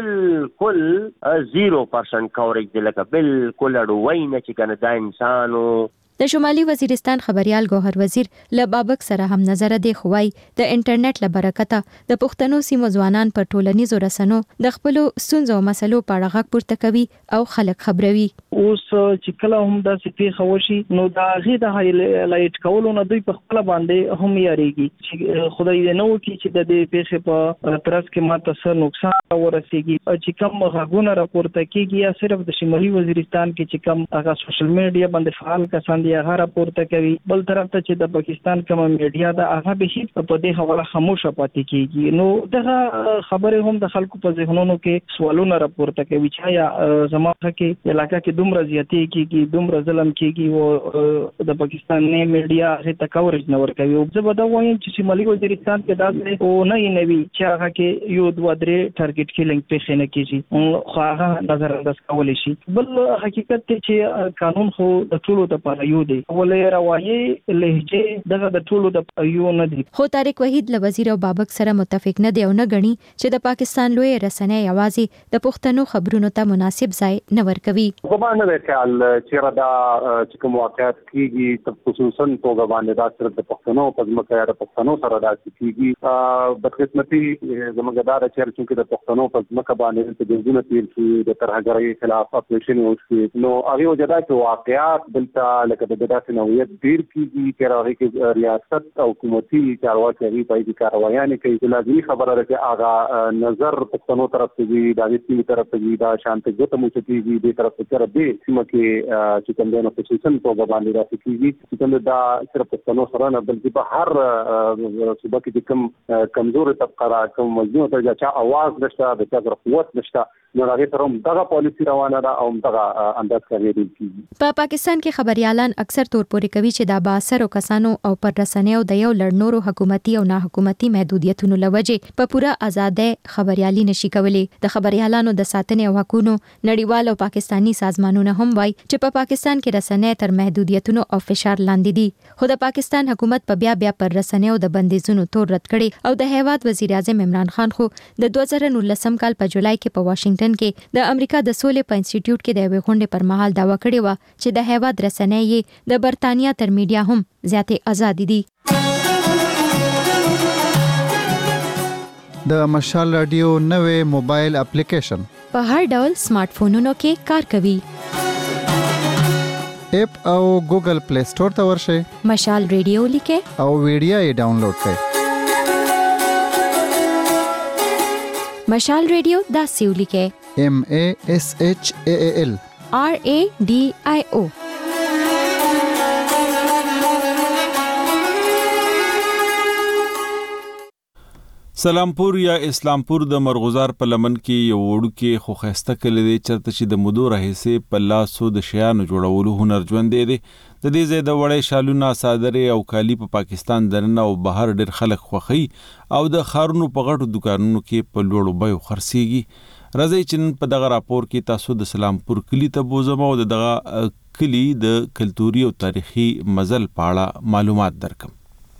بالکل 0% کوریج دی لکه بالکل اډوینه چې کنه دا انسانو. د شمالي وزیرستان خبريال ګوهر وزیر له بابک سره هم نظر دی خوای د انټرنیټ له برکته د پښتنو سیمو ځوانان په ټولنیزو رسنو د خپل ستونزو او مسلو په اړه غږ پورته کوي او خلک خبروي. اوس چې کله هم د سپي خوشي نو دا غي د هایلایټ کولو نه دوی په خپل باندې هم یاريږي چې خدای دې نو چې د دې پیښې په ترڅ کې ماته څه نقصان ورسیږي چې کوم غږونه راپورته کیږي یا صرف د شمالي وزیرستان کې چې کوم هغه سوشل میډیا باندې فعال کسان دی هغه راپورته کوي. بل طرف ته چې د پاکستان کوم میډیا دا هغه به هیڅ په دې حواله خاموشه پاتې کیږي. نو دغه خبره هم د خلکو په ذهنونو کې سوالونه راپورته کوي چې یا زموږ کې علاقې کې دومره زیاتې کیږي دومره ظلم کیږي او د پاکستان نه میډیا هیڅ کوریج نه ورکوي. زه به دا وایم چې شمالي وزیرستان کې دا او نه نوي چې هغه کې یو دوه درې ټارګټ کیلینګ پیښې نه کیږي خو هغه نظر انداز کولی شي. بل حقیقت چې قانون خو د ټولو لپاره یو دی ولې روایي لهجه دغه د ټولو د یو نه دی. خو طارق وحید له وزیر او بابک سره متفق نه دی او نه غني چې د پاکستان لوی رسنۍ یوازې د پښتنو خبرونو ته مناسب ځای نه ورکوي. کومه نه دی خیال چې دا چې کوم واقعیت کیږي خصوصا په باندې دا صرف د پښتنو په ځمکه یا د پښتنو سره دا کیږي بدقسمتي زموږ دا چې د پښتنو په ځمکه باندې د جنګونو تیر شي د ترهګرۍ خلاف اپریشن وشي نو هغه وجدا چې واقعیات دلته لکه د داسې نوعیت ډیر کیږي چې راغی کې ریاست او حکومتي چارواکي په دې کاروایانه کې لازمي خبره ده چې هغه نظر پښتنو طرف ته دی د دې طرف ته دی دا شانت ګوت مو چې دی د طرف ته تر دې سیمه کې چې کوم د خصوصا په باندې راځي چې کوم دا صرف پښتنو سره نه بلکې په هر صوبه کې کوم کمزور طبقه را کوم مزنو ته چې आवाज نشته د چا قوت نشته نو هغه تر هم دغه پالیسی روانه ده او دغه انداز کوي. په پاکستان کې خبريالان اکثر تور پورې کوي چې دا با اثر کسانو او پر رسنیو د یو لړنورو حکومتي او نه حکومتي محدودیتونو لوجه په پوره ازاده خبريالي نشي کولای. د خبريالانو د ساتنې او حقوقو نړیوال او پاکستانی سازمانونه هم وایي چې په پاکستان کې رسنۍ تر محدودیتونو او فشار لاندې دي. خو د پاکستان حکومت په بیا پر رسنیو د بندیزونو تور رد کړي او د هیواد وزیر اعظم عمران خان خو د 2019 کال په جولای کې په واشنگټن کې د امریکا د سولې په انسټیټیوټ کې د غونډې پر مهال داوا کړې و چې د هیواد رسنۍ د برتانیا تر میډیا هم زیاتې آزاد دي. د مشال رادیو نوې موبایل اپلیکیشن په هر ډول سمارټ فونونو کې کار کوي. اپ او ګوګل پلی سٹور ته ورشئ. مشال ریډیو لیکه او ویډیو یې ډاونلوډ کړئ. مشال ریډیو دا سیو لیکه MASHAAL RADIO. سلامپور یا اسلامپور د مرغزار په لمن کې یو وړوکی خو خسته کلی دی چرته چې د مودو راهیسې په لاسو د شیانو جوړولو هنر ژوند دی. د دې ځای د وړې شالونه، صادرې او کالی په پاکستان دننه او بهر ډېر خلک خوښي او د ښارونو په غټو دکانونو کې په لوړو بیو خرڅېږي. راځئ چې نن په دغه راپور کې تاسو د سلامپور کلي ته بوځم او دغه کلي د کلتوري او تاریخي مزل په اړه معلومات درکم.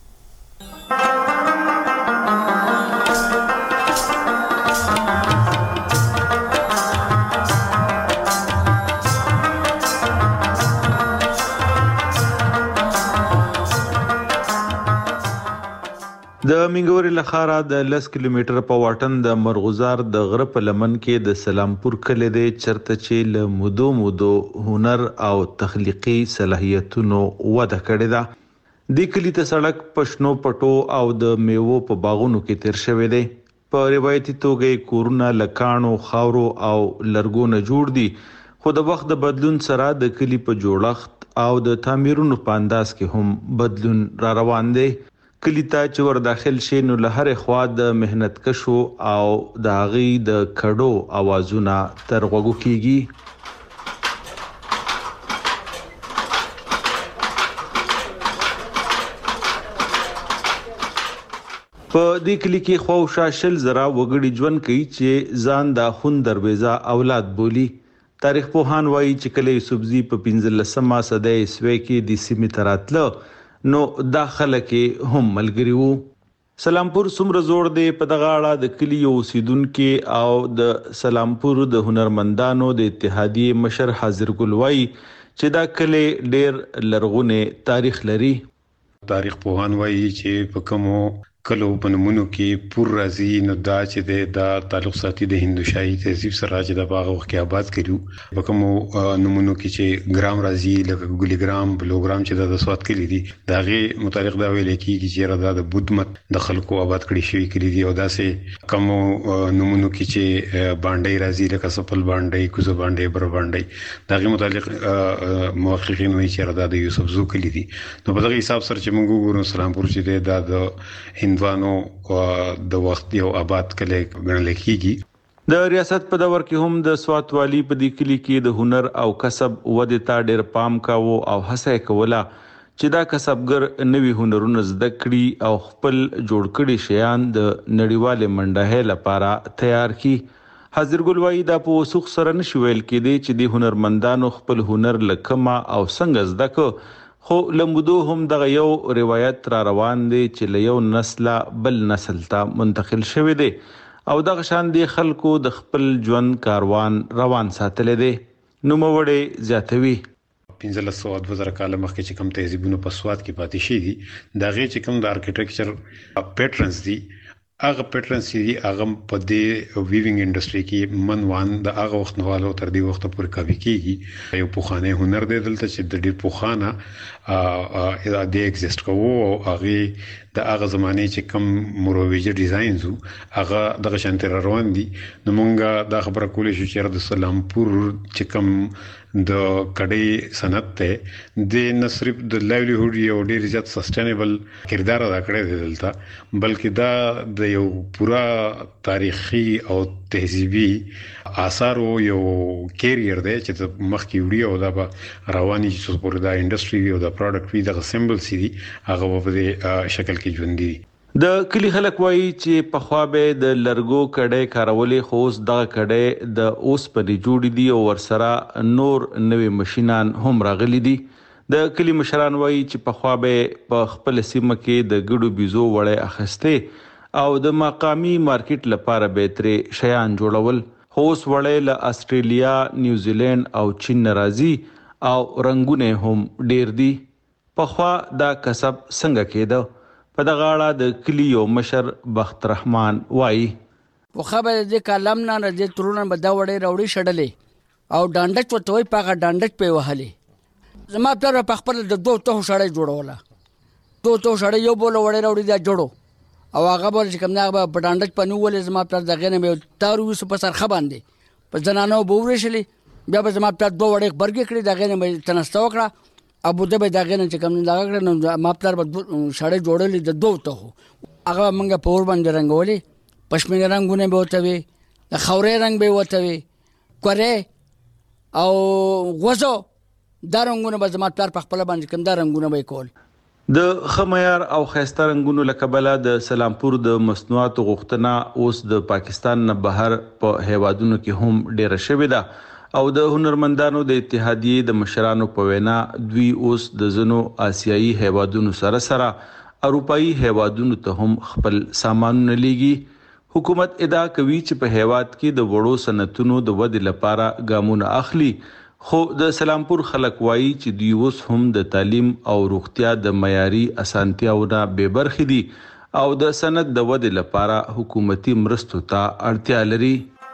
د منګوري لخاره د 10 کیلومتر په واټن د مرغزار د غره په لمن کې د سلامپور کلی دی چرته چې له مودو هنر او تخلیقي صلاحیتونو وده کړې ده. د کلی ته سړک پښنو پټو او د میوو په باغونو کې تیر شوی دی. په روایتي توګه کورونه لکانو، خاورو او لرګونو جوړ دي، خو د وخت د بدلون سره د کلی په جوړښت او د تعمیرونو په انداز کې هم بدلون را روان دی. کلی ته چې ور داخل شي نو له هرې خوا د مهنت کشو او د هغې د کډو اوازونه تر غوږو کېږي. په دې کلی کې خواوشا 20,000 وګړي ژوند کوي چې ځان د اخون درویزه اولاد بولي. تاریخ پوهان وایي چې کله یوسفزي په 15مه صدۍ عیسوي کې د سیمې ته راتله نو داخله کې هم ملګری وو. سلامپور څومره زوړ دی په دغه اړه د کلی اوسیدونکو او د سلامپور د هنرمندانو د اتحادیې مشر حاضر ګل وایي چې دا کلی ډېر لرغونی تاریخ لري. تاریخ پوهان وایي چې په کومو کلو په نمونو کې پور راځي نو دا چې د تعلق ساتي د هندوشاهي تهذیب سره چې د باغ وخت کې آباد کړو. په کومو نمونو کې چې ګرام راځي لکه ګولي ګرام، بلوګرام چې د سواد کلی دي داغه متعلق دا ویل کېږي چې را د بودمت د خلکو آباد کړي شوی کلی دي. او داسې کومو نمونو کې چې باندې راځي لکه سپل باندې، کوزه باندې، بر باندې داغه متعلق محققین وایي چې را د یوسف زو کلی دي. نو په دغه حساب سره چې موږ وګورو سلامپور چې د هندوانو د وخت یو آباد کلی ګڼل کېږي. د ریاست په دور کې هم د سوات والی په دې کلی کې د هنر او کسب ودې ته ډېر پام کاوه او هڅه کوله چې دا کسبګر نوي هنرونه زده کړي او خپل جوړ کړي شیان د نړیوالې منډه لپاره تیار کړي. حاضر ګل وایي دا په وسوخ سره نشي ویل کېدی چې د هنرمندانو خپل هنر لکما او څنګه زده کو، خو لمبدو هم دغه یو روایت را روان دی چې له یو نسل بل نسل ته منتقل شوی دی او دغه شان دی خلکو د خپل ژوند کاروان روان ساتلی دی. نوموړی زیاتوي 1500 کال مخکې چې کوم تهذیبونه په سواد کې پاتې شي دي دا غي چې کوم د آرکیټیکچر پیټرنز دي هغه پیټرنز دي هغه په دې ویوینګ انډستری کې منوان د هغه وخت نوالو تر دې وخت پورې کاوي کیږي. یو پوخانه هنر دی دلته چې د ډېر پوخانه د ایگزیست کوو او هغه د هغه زمانه چې کوم مروجه ډیزاینز هغه دغه شانتر روان دي. نو مونږه دا خبره کولې چې د سلامپور چې کوم د کډې صنعت ته د نصرف د لایولیهود یو ډیر زیات سسټینبل کردار ادا کړی دی دلته، بلکې دا د یو پورا تاریخي او تهذیبي آثار او یو کیریئر دی چې مخکې وړي او دا به رواني چې پورې دا انډستری او دا پروډکټ وی د سمبل سي دي هغه په دې شکل کې ژوند دي. د کلی خلک وایي چې په خوا به د لرګو کډې کارولې، خو اوس دغه کډې د اوسپنې جوړې دي او ورسره نور نوې ماشینان هم راغلي دي. د کلی مشران وایي چې په خوا به په خپل سیمه کې د ګډو بيزو وړې اخستې او د مقامی مارکیټ لپاره به ترې شیان جوړول، خو اوس وړې له استرالیا، نیوزیلند او چین راځي او رنگونه هم ډیر دي. په خوا دا کسب څنګه کېده؟ په دغه اړه د کلی یو مشر بخت رحمان وایي په خبره د کلم نه د ترونه به دا وړې راوړي شړلې او ډانډچ وته وي پاګه ډانډچ په وهلې زما پلار په خپل د دوه ته شړې جوړوله دوه شړې یو بوله وړې راوړي دا جوړو او هغه بول چې کوم نه په ډانډک پنو ولې زما پلار دغه نه تارو وسو په سرخه باندې په زنانو بورې شلې بیا به زما پلار دوه وړې برګې کړې دغه نه تنسته وکړه ابو د به دغه نه چې کوم نه دغه نه ما پلار شړې جوړلې د دوه ته هغه منګه پور باندې رنگولې پښمن رنگونه به وته وي د خورې رنگ به وته وي کوره او غوزو دا رنگونه به زما پلار په خپل باندې کوم دا رنگونه به کول د خميار او خيسته رنگونو لکبله د سلامپور د مصنوعات غوښتنه اوس د پاکستان نه بهر په هیوادونو کې هم ډیره شوې ده او د هنرمندانو د اتحادیې د مشرانو په وینا دوی اوس د زنو آسیایي هیوادونو سره اروپאי هیوادونو ته هم خپل سامانونه لیږي حکومت ادعا کوي چې په هیواد کې د وړو صنعتونو د ودې لپاره ګامونه اخلي خو د سلامپور خلک وایي چې دوی اوس هم د تعلیم او روغتیا د معیاري اسانتیاونه بې برخې دي او د صنعت د ودې لپاره حکومتي مرستو ته اړتیا لري.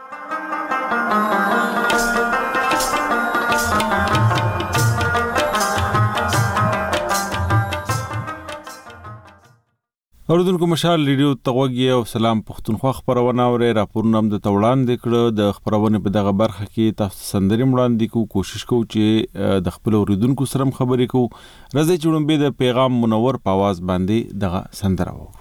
اوردونکو مشال ریډیو تغوږی او سلام پښتونخوا خبرونه اوري راپورونه هم د توړان د کړه د خبرونه په دغه برخه کې تاسو سندري مړاندې کو کوشش کوو چې د خپل اوریدونکو سره خبرې کوو راځي چې ورنبه د پیغام منور په आवाज باندې دغه سندره وو.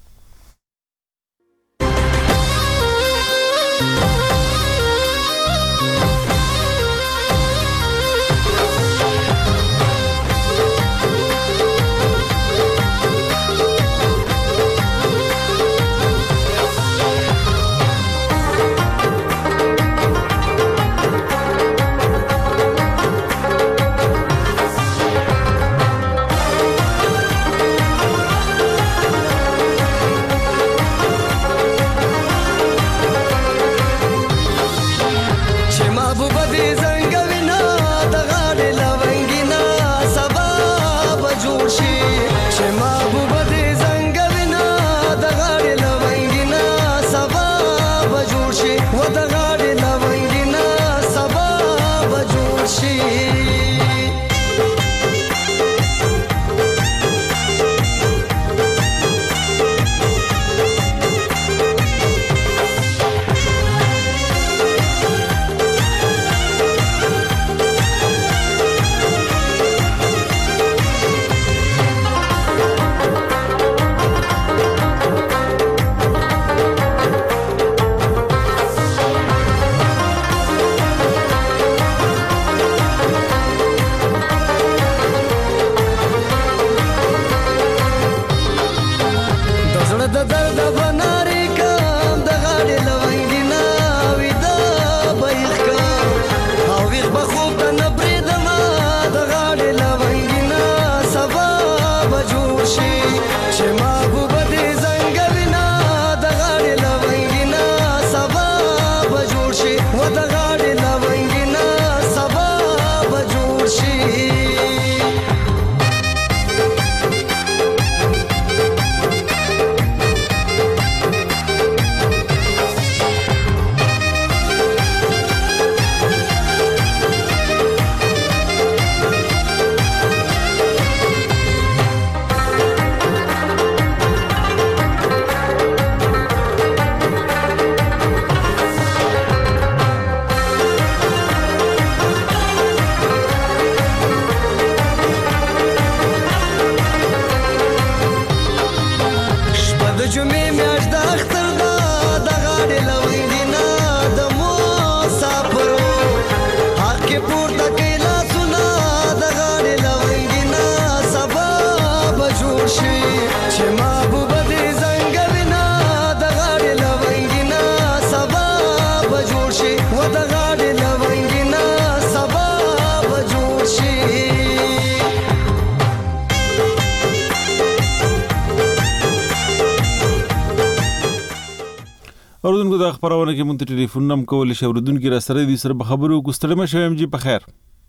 اوردونکو د خبرونه کې مونږ ته ټلیفون نم کولای شئ اوردونکو را سره دي سره خبرو کوستړم شوم جی په خیر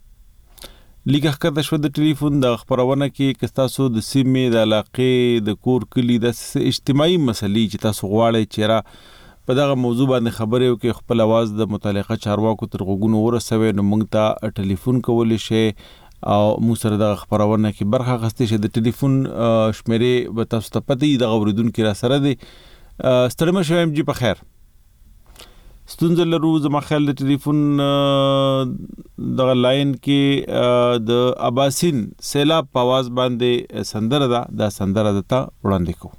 لیکه کړه شو د ټلیفون د خبرونه کې کستاسو د سیمې د علاقې د کور کلی د اجتماعي مسلې چې تاسو غواړئ چې را په دغه موضوع باندې خبرې وکړي خپل आवाज د متعلقه چارواکو تر غوګونو ورسوي نو مونږ ته ټلیفون کولای شئ او موږ سره د خبرونه کې برخه غستې شه د ټلیفون شمیرې به تاسو ته پته د اوریدونکو را سره دی ستړي مشه ام جی په خیر ستونزه لرو زما خیال د ټلیفون د لاین کې د اباسین سیلاب په आवाज باندې سندره ده د سندره دته وړاندې کو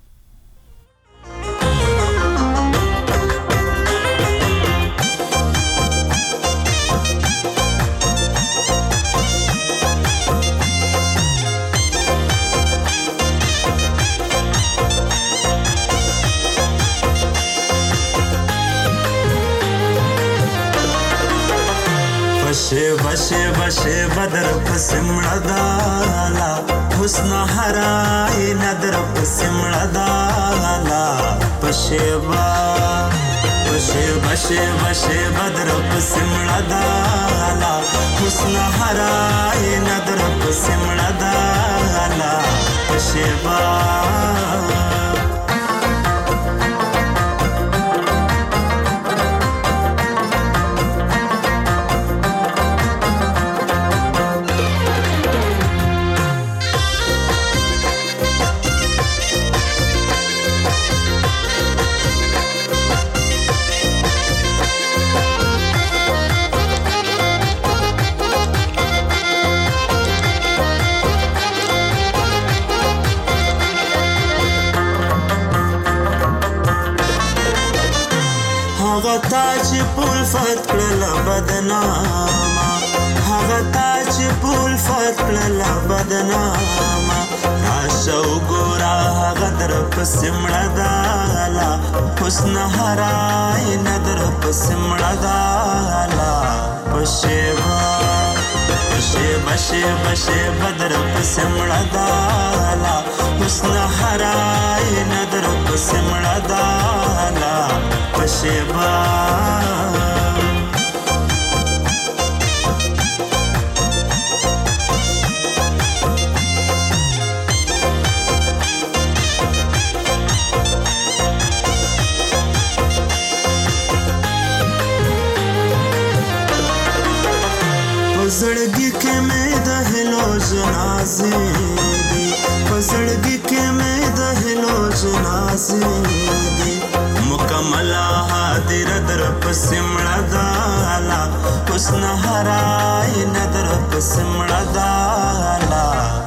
बशे बदर पसिमड़ा दाला हुस्न हराए नदर पसिमड़ा दाला बशे बदर पसिमड़ा दाला हुस्न हराए नदर पसिमड़ा दाला बशे ताज पुल फतला बदनामा हवा ताज पुल फतला बदनामा राशो गोरा गदर पसिमड़ा दाला हुस्न हराए नदर पसिमड़ा दाला बशे बदर पसिमड़ा दाला हुस्न हराए नदर पसिमड़ा दाला बशे पजड़गी के में दहलो जनाजे दे पजड़गी के में दहलो जनाजे दे मुकम्मला हादिर दर पसिमड़ा दाला हुस्न हराए नदर पसिमड़ा दाला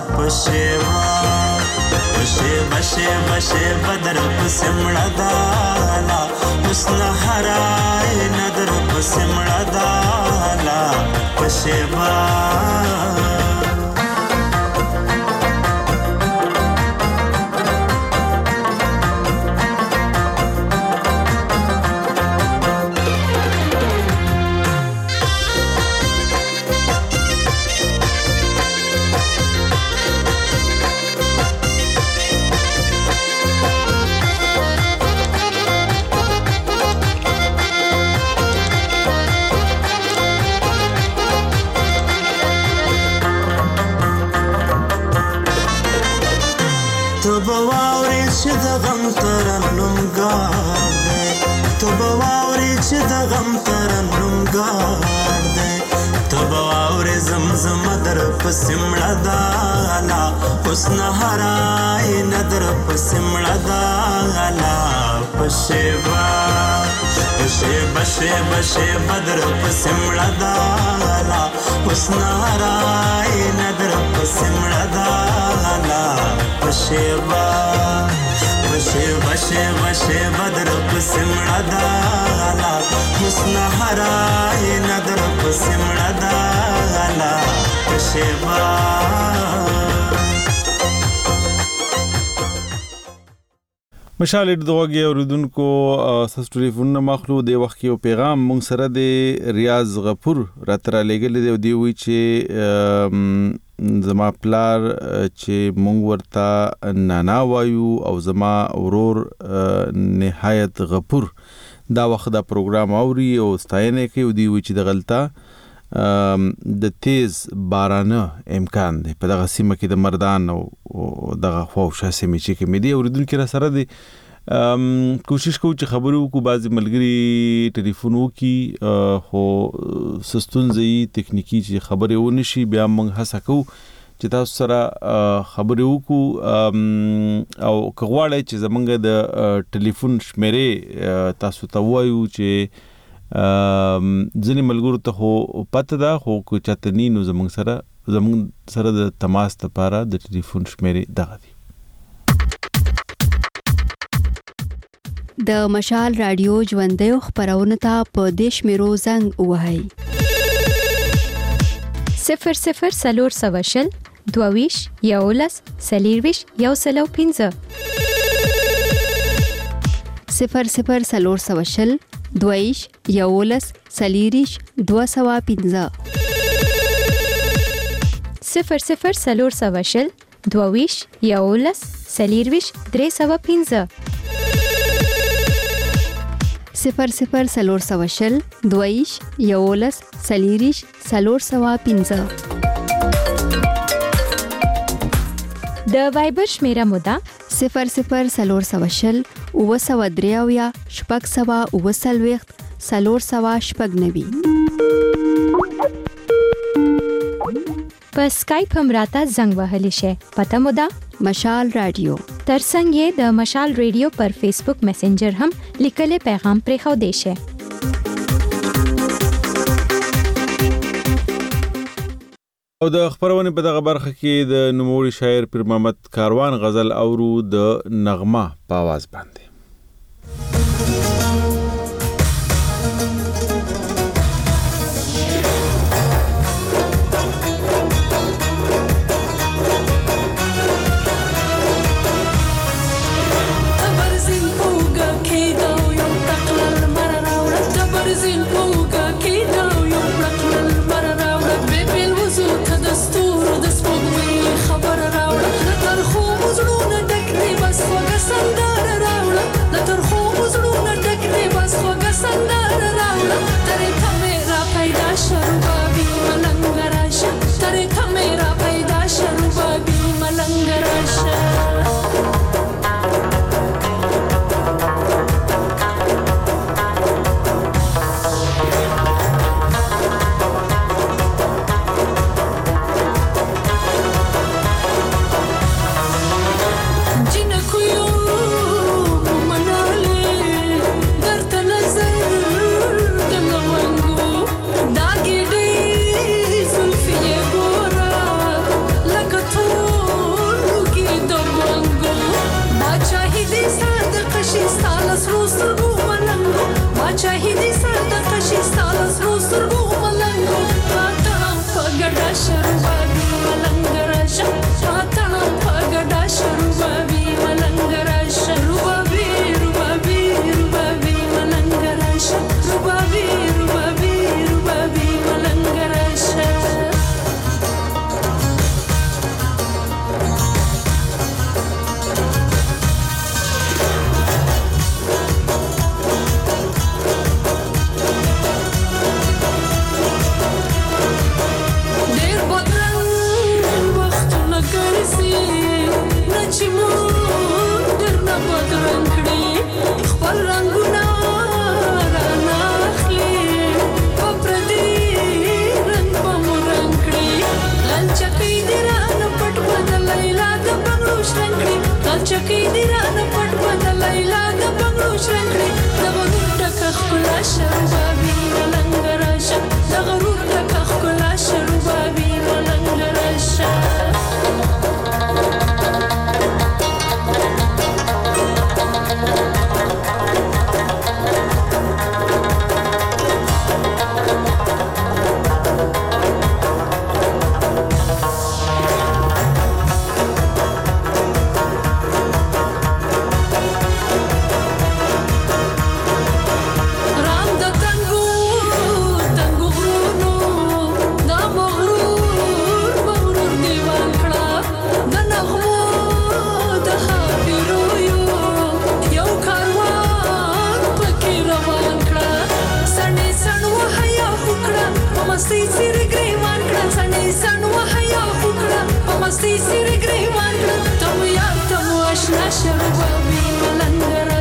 बशे बदर पसिमड़ा दाला हुस्न हराए नदर पसिमड़ा दाला बशे तो बवावरी च द गम तरन्नुम गाड़े तो बवावरी च द गम तरन्नुम गाड़े तो बवावरी ज़मज़म दर पसिमड़ा दाला हुस्न हराए नदर पसिमड़ा दाला बशे बदर पसिमड़ा दाला हुस्न हराए नदर पसिमड़ा दाला बशे बदर पसिमड़ा दाला हुस्न हराए नदर पसिमड़ा दाला बशे مشال دغه اوریدونکو تاسو ټلیفون مخلو د وخت یو پیغام مونږ سره د ریاض غفور راتره لګل دی وی چې زما پلار چې مونږ ورته نانا وایو او زما ورور نهایت غفور دا وخت دا پروګرام اوري او ستاینه کوي دی وی چې د غلطه د تیز بارانه امکان دی په دغه سیمه کې د مردان او دغه خوښه سیمه چې کې مې دی اوریدونکو را سره دی کوشش کوو چې خبرو کو بعضی ملګری ټلیفون وکي خو سستونزي تکنیکی چې خبرې ونشي بیا موږ هڅه کوو چې تاسو سره خبرې وکړو او کغواړی چې زمونږ د ټلیفون شمیرې تاسو ته وایو چې ځینې ملګرو ته خو پته ده خو که چاته نی نو زمونږ سره د تماس لپاره د ټلیفون شمیرې دغه دي. د مشال رادیو ژوندۍ خبرونه ته په دیش میرو زنګ وهاي 00 سلور سواشل دوویش یولس سلیرویش یوسلو 15 00 سلور سواشل دویش یولس سلیریش 215 00 سلور سواشل دوویش یولس سلیرویش 315 00 سلور سواشل دویش یولس سلیریش 315 د وایبر شمیره مودا 00 سلور سواشل اوسودریاویا شپږ سوا اوسلويخت سلور سوا شپږ نوي په سکایپ هم راته زنګ وهلی شي پته مودا مشال رادیو ترڅنګ یې د مشال رادیو پر فیسبوک میسنجر هم لیکلې پیغام پرې خو دی شي. او د خبرونه په دغه برخه کې د نوموړي شاعر پیر محمد کاروان غزل اورو د نغمه په आवाज باندې. Masti siri greiwan, tamu ya tamu ashna sharuba bi malangar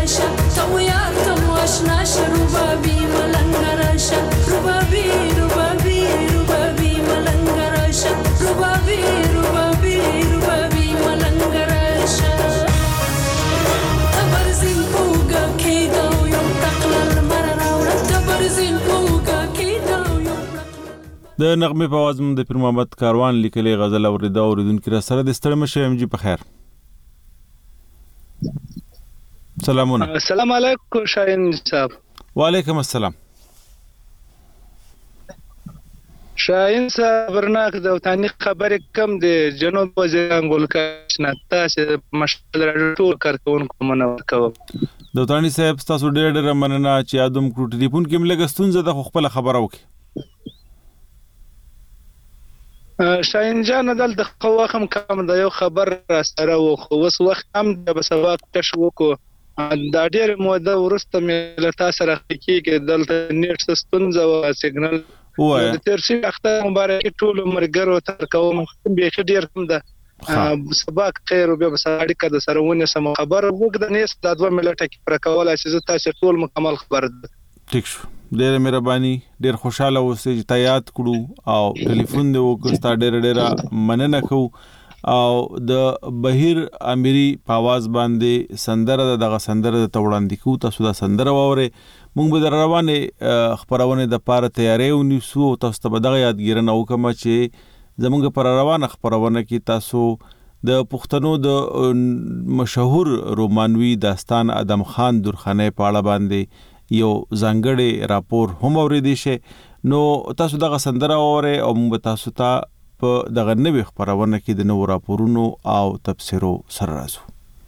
د نغمه په आवाज د پیر محمد کاروان لیکلي غزل اوریدا اوریدونکو را سره د ستړي مشه ام جی په خیر. سلامونه. السلام علیکم شاهین صاحب. وعلیکم السلام. شاهین صاحب ورناک د وطني خبرې کم د جنوب وزیر انګول کښنا تاسو مشکل راټول کارکونکو منور کوم. د وطني صاحب تاسو ډېر مننه چې ادم کړو ټلیفون کې ملګستون زده خپل خبره وکي. شاهین جان دلته خو وخم کم د یو خبر سره و خو وس وخت هم د سبا تش وکړو دا ډېر موده ورسته مې له تاسو سره حقیقي دلته نیټ ستونزه او سیګنال د ترسي وخت مبارک ټول مرګرو تر کوم به ډېر کم ده سبا خیر او به ساړه د سرونه سم خبر وګد نه است د 2 ملټه کې پر کوله چې تاسو ټول مکمل خبر ده. ټیک شو. ډېر مهرباني ډېر خوشاله اوسئ چې تایید کړو او ټلیفون دی وکړستا ډېر مننه کو او د بهیر اميري په आवाज باندې سندره دغه سندره د توړاندې کو تاسو دا سندره ووره مونږ به روانه خبرونه د پاره تیارې ونیسو تاسو ته دغه یادګیرنه وکم چې زمونږ پر روانه خبرونه کې تاسو د پښتنو د مشهور رومانوي داستان ادم خان درخانه په اړه باندې یو ځانګړی راپور هم اوریدي شي نو تاسو دغه سندره اوره او موږ تاسو ته په دغه نوې خبرونه کې د نو راپورونو او تفسیرو سره راځو.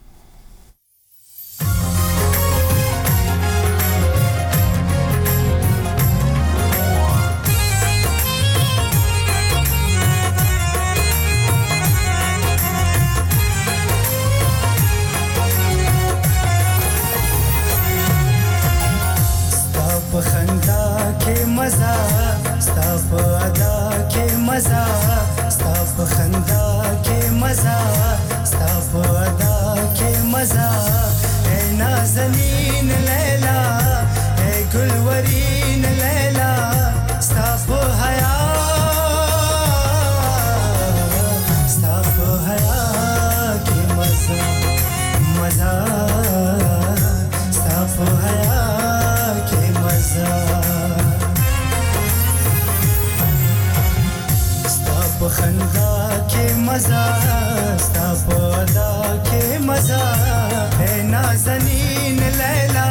خندا کې مزه ستا په ادا کې مزه ستا په خندا کې مزه ستا په ادا کې مزه اے نازنین لیلا اے ګلورین لیلا ستا په حیا کې مزه مزه ستا په حیا ستا په خندا کې مزه ستا په ادا کې مزه اے نازنین لیلا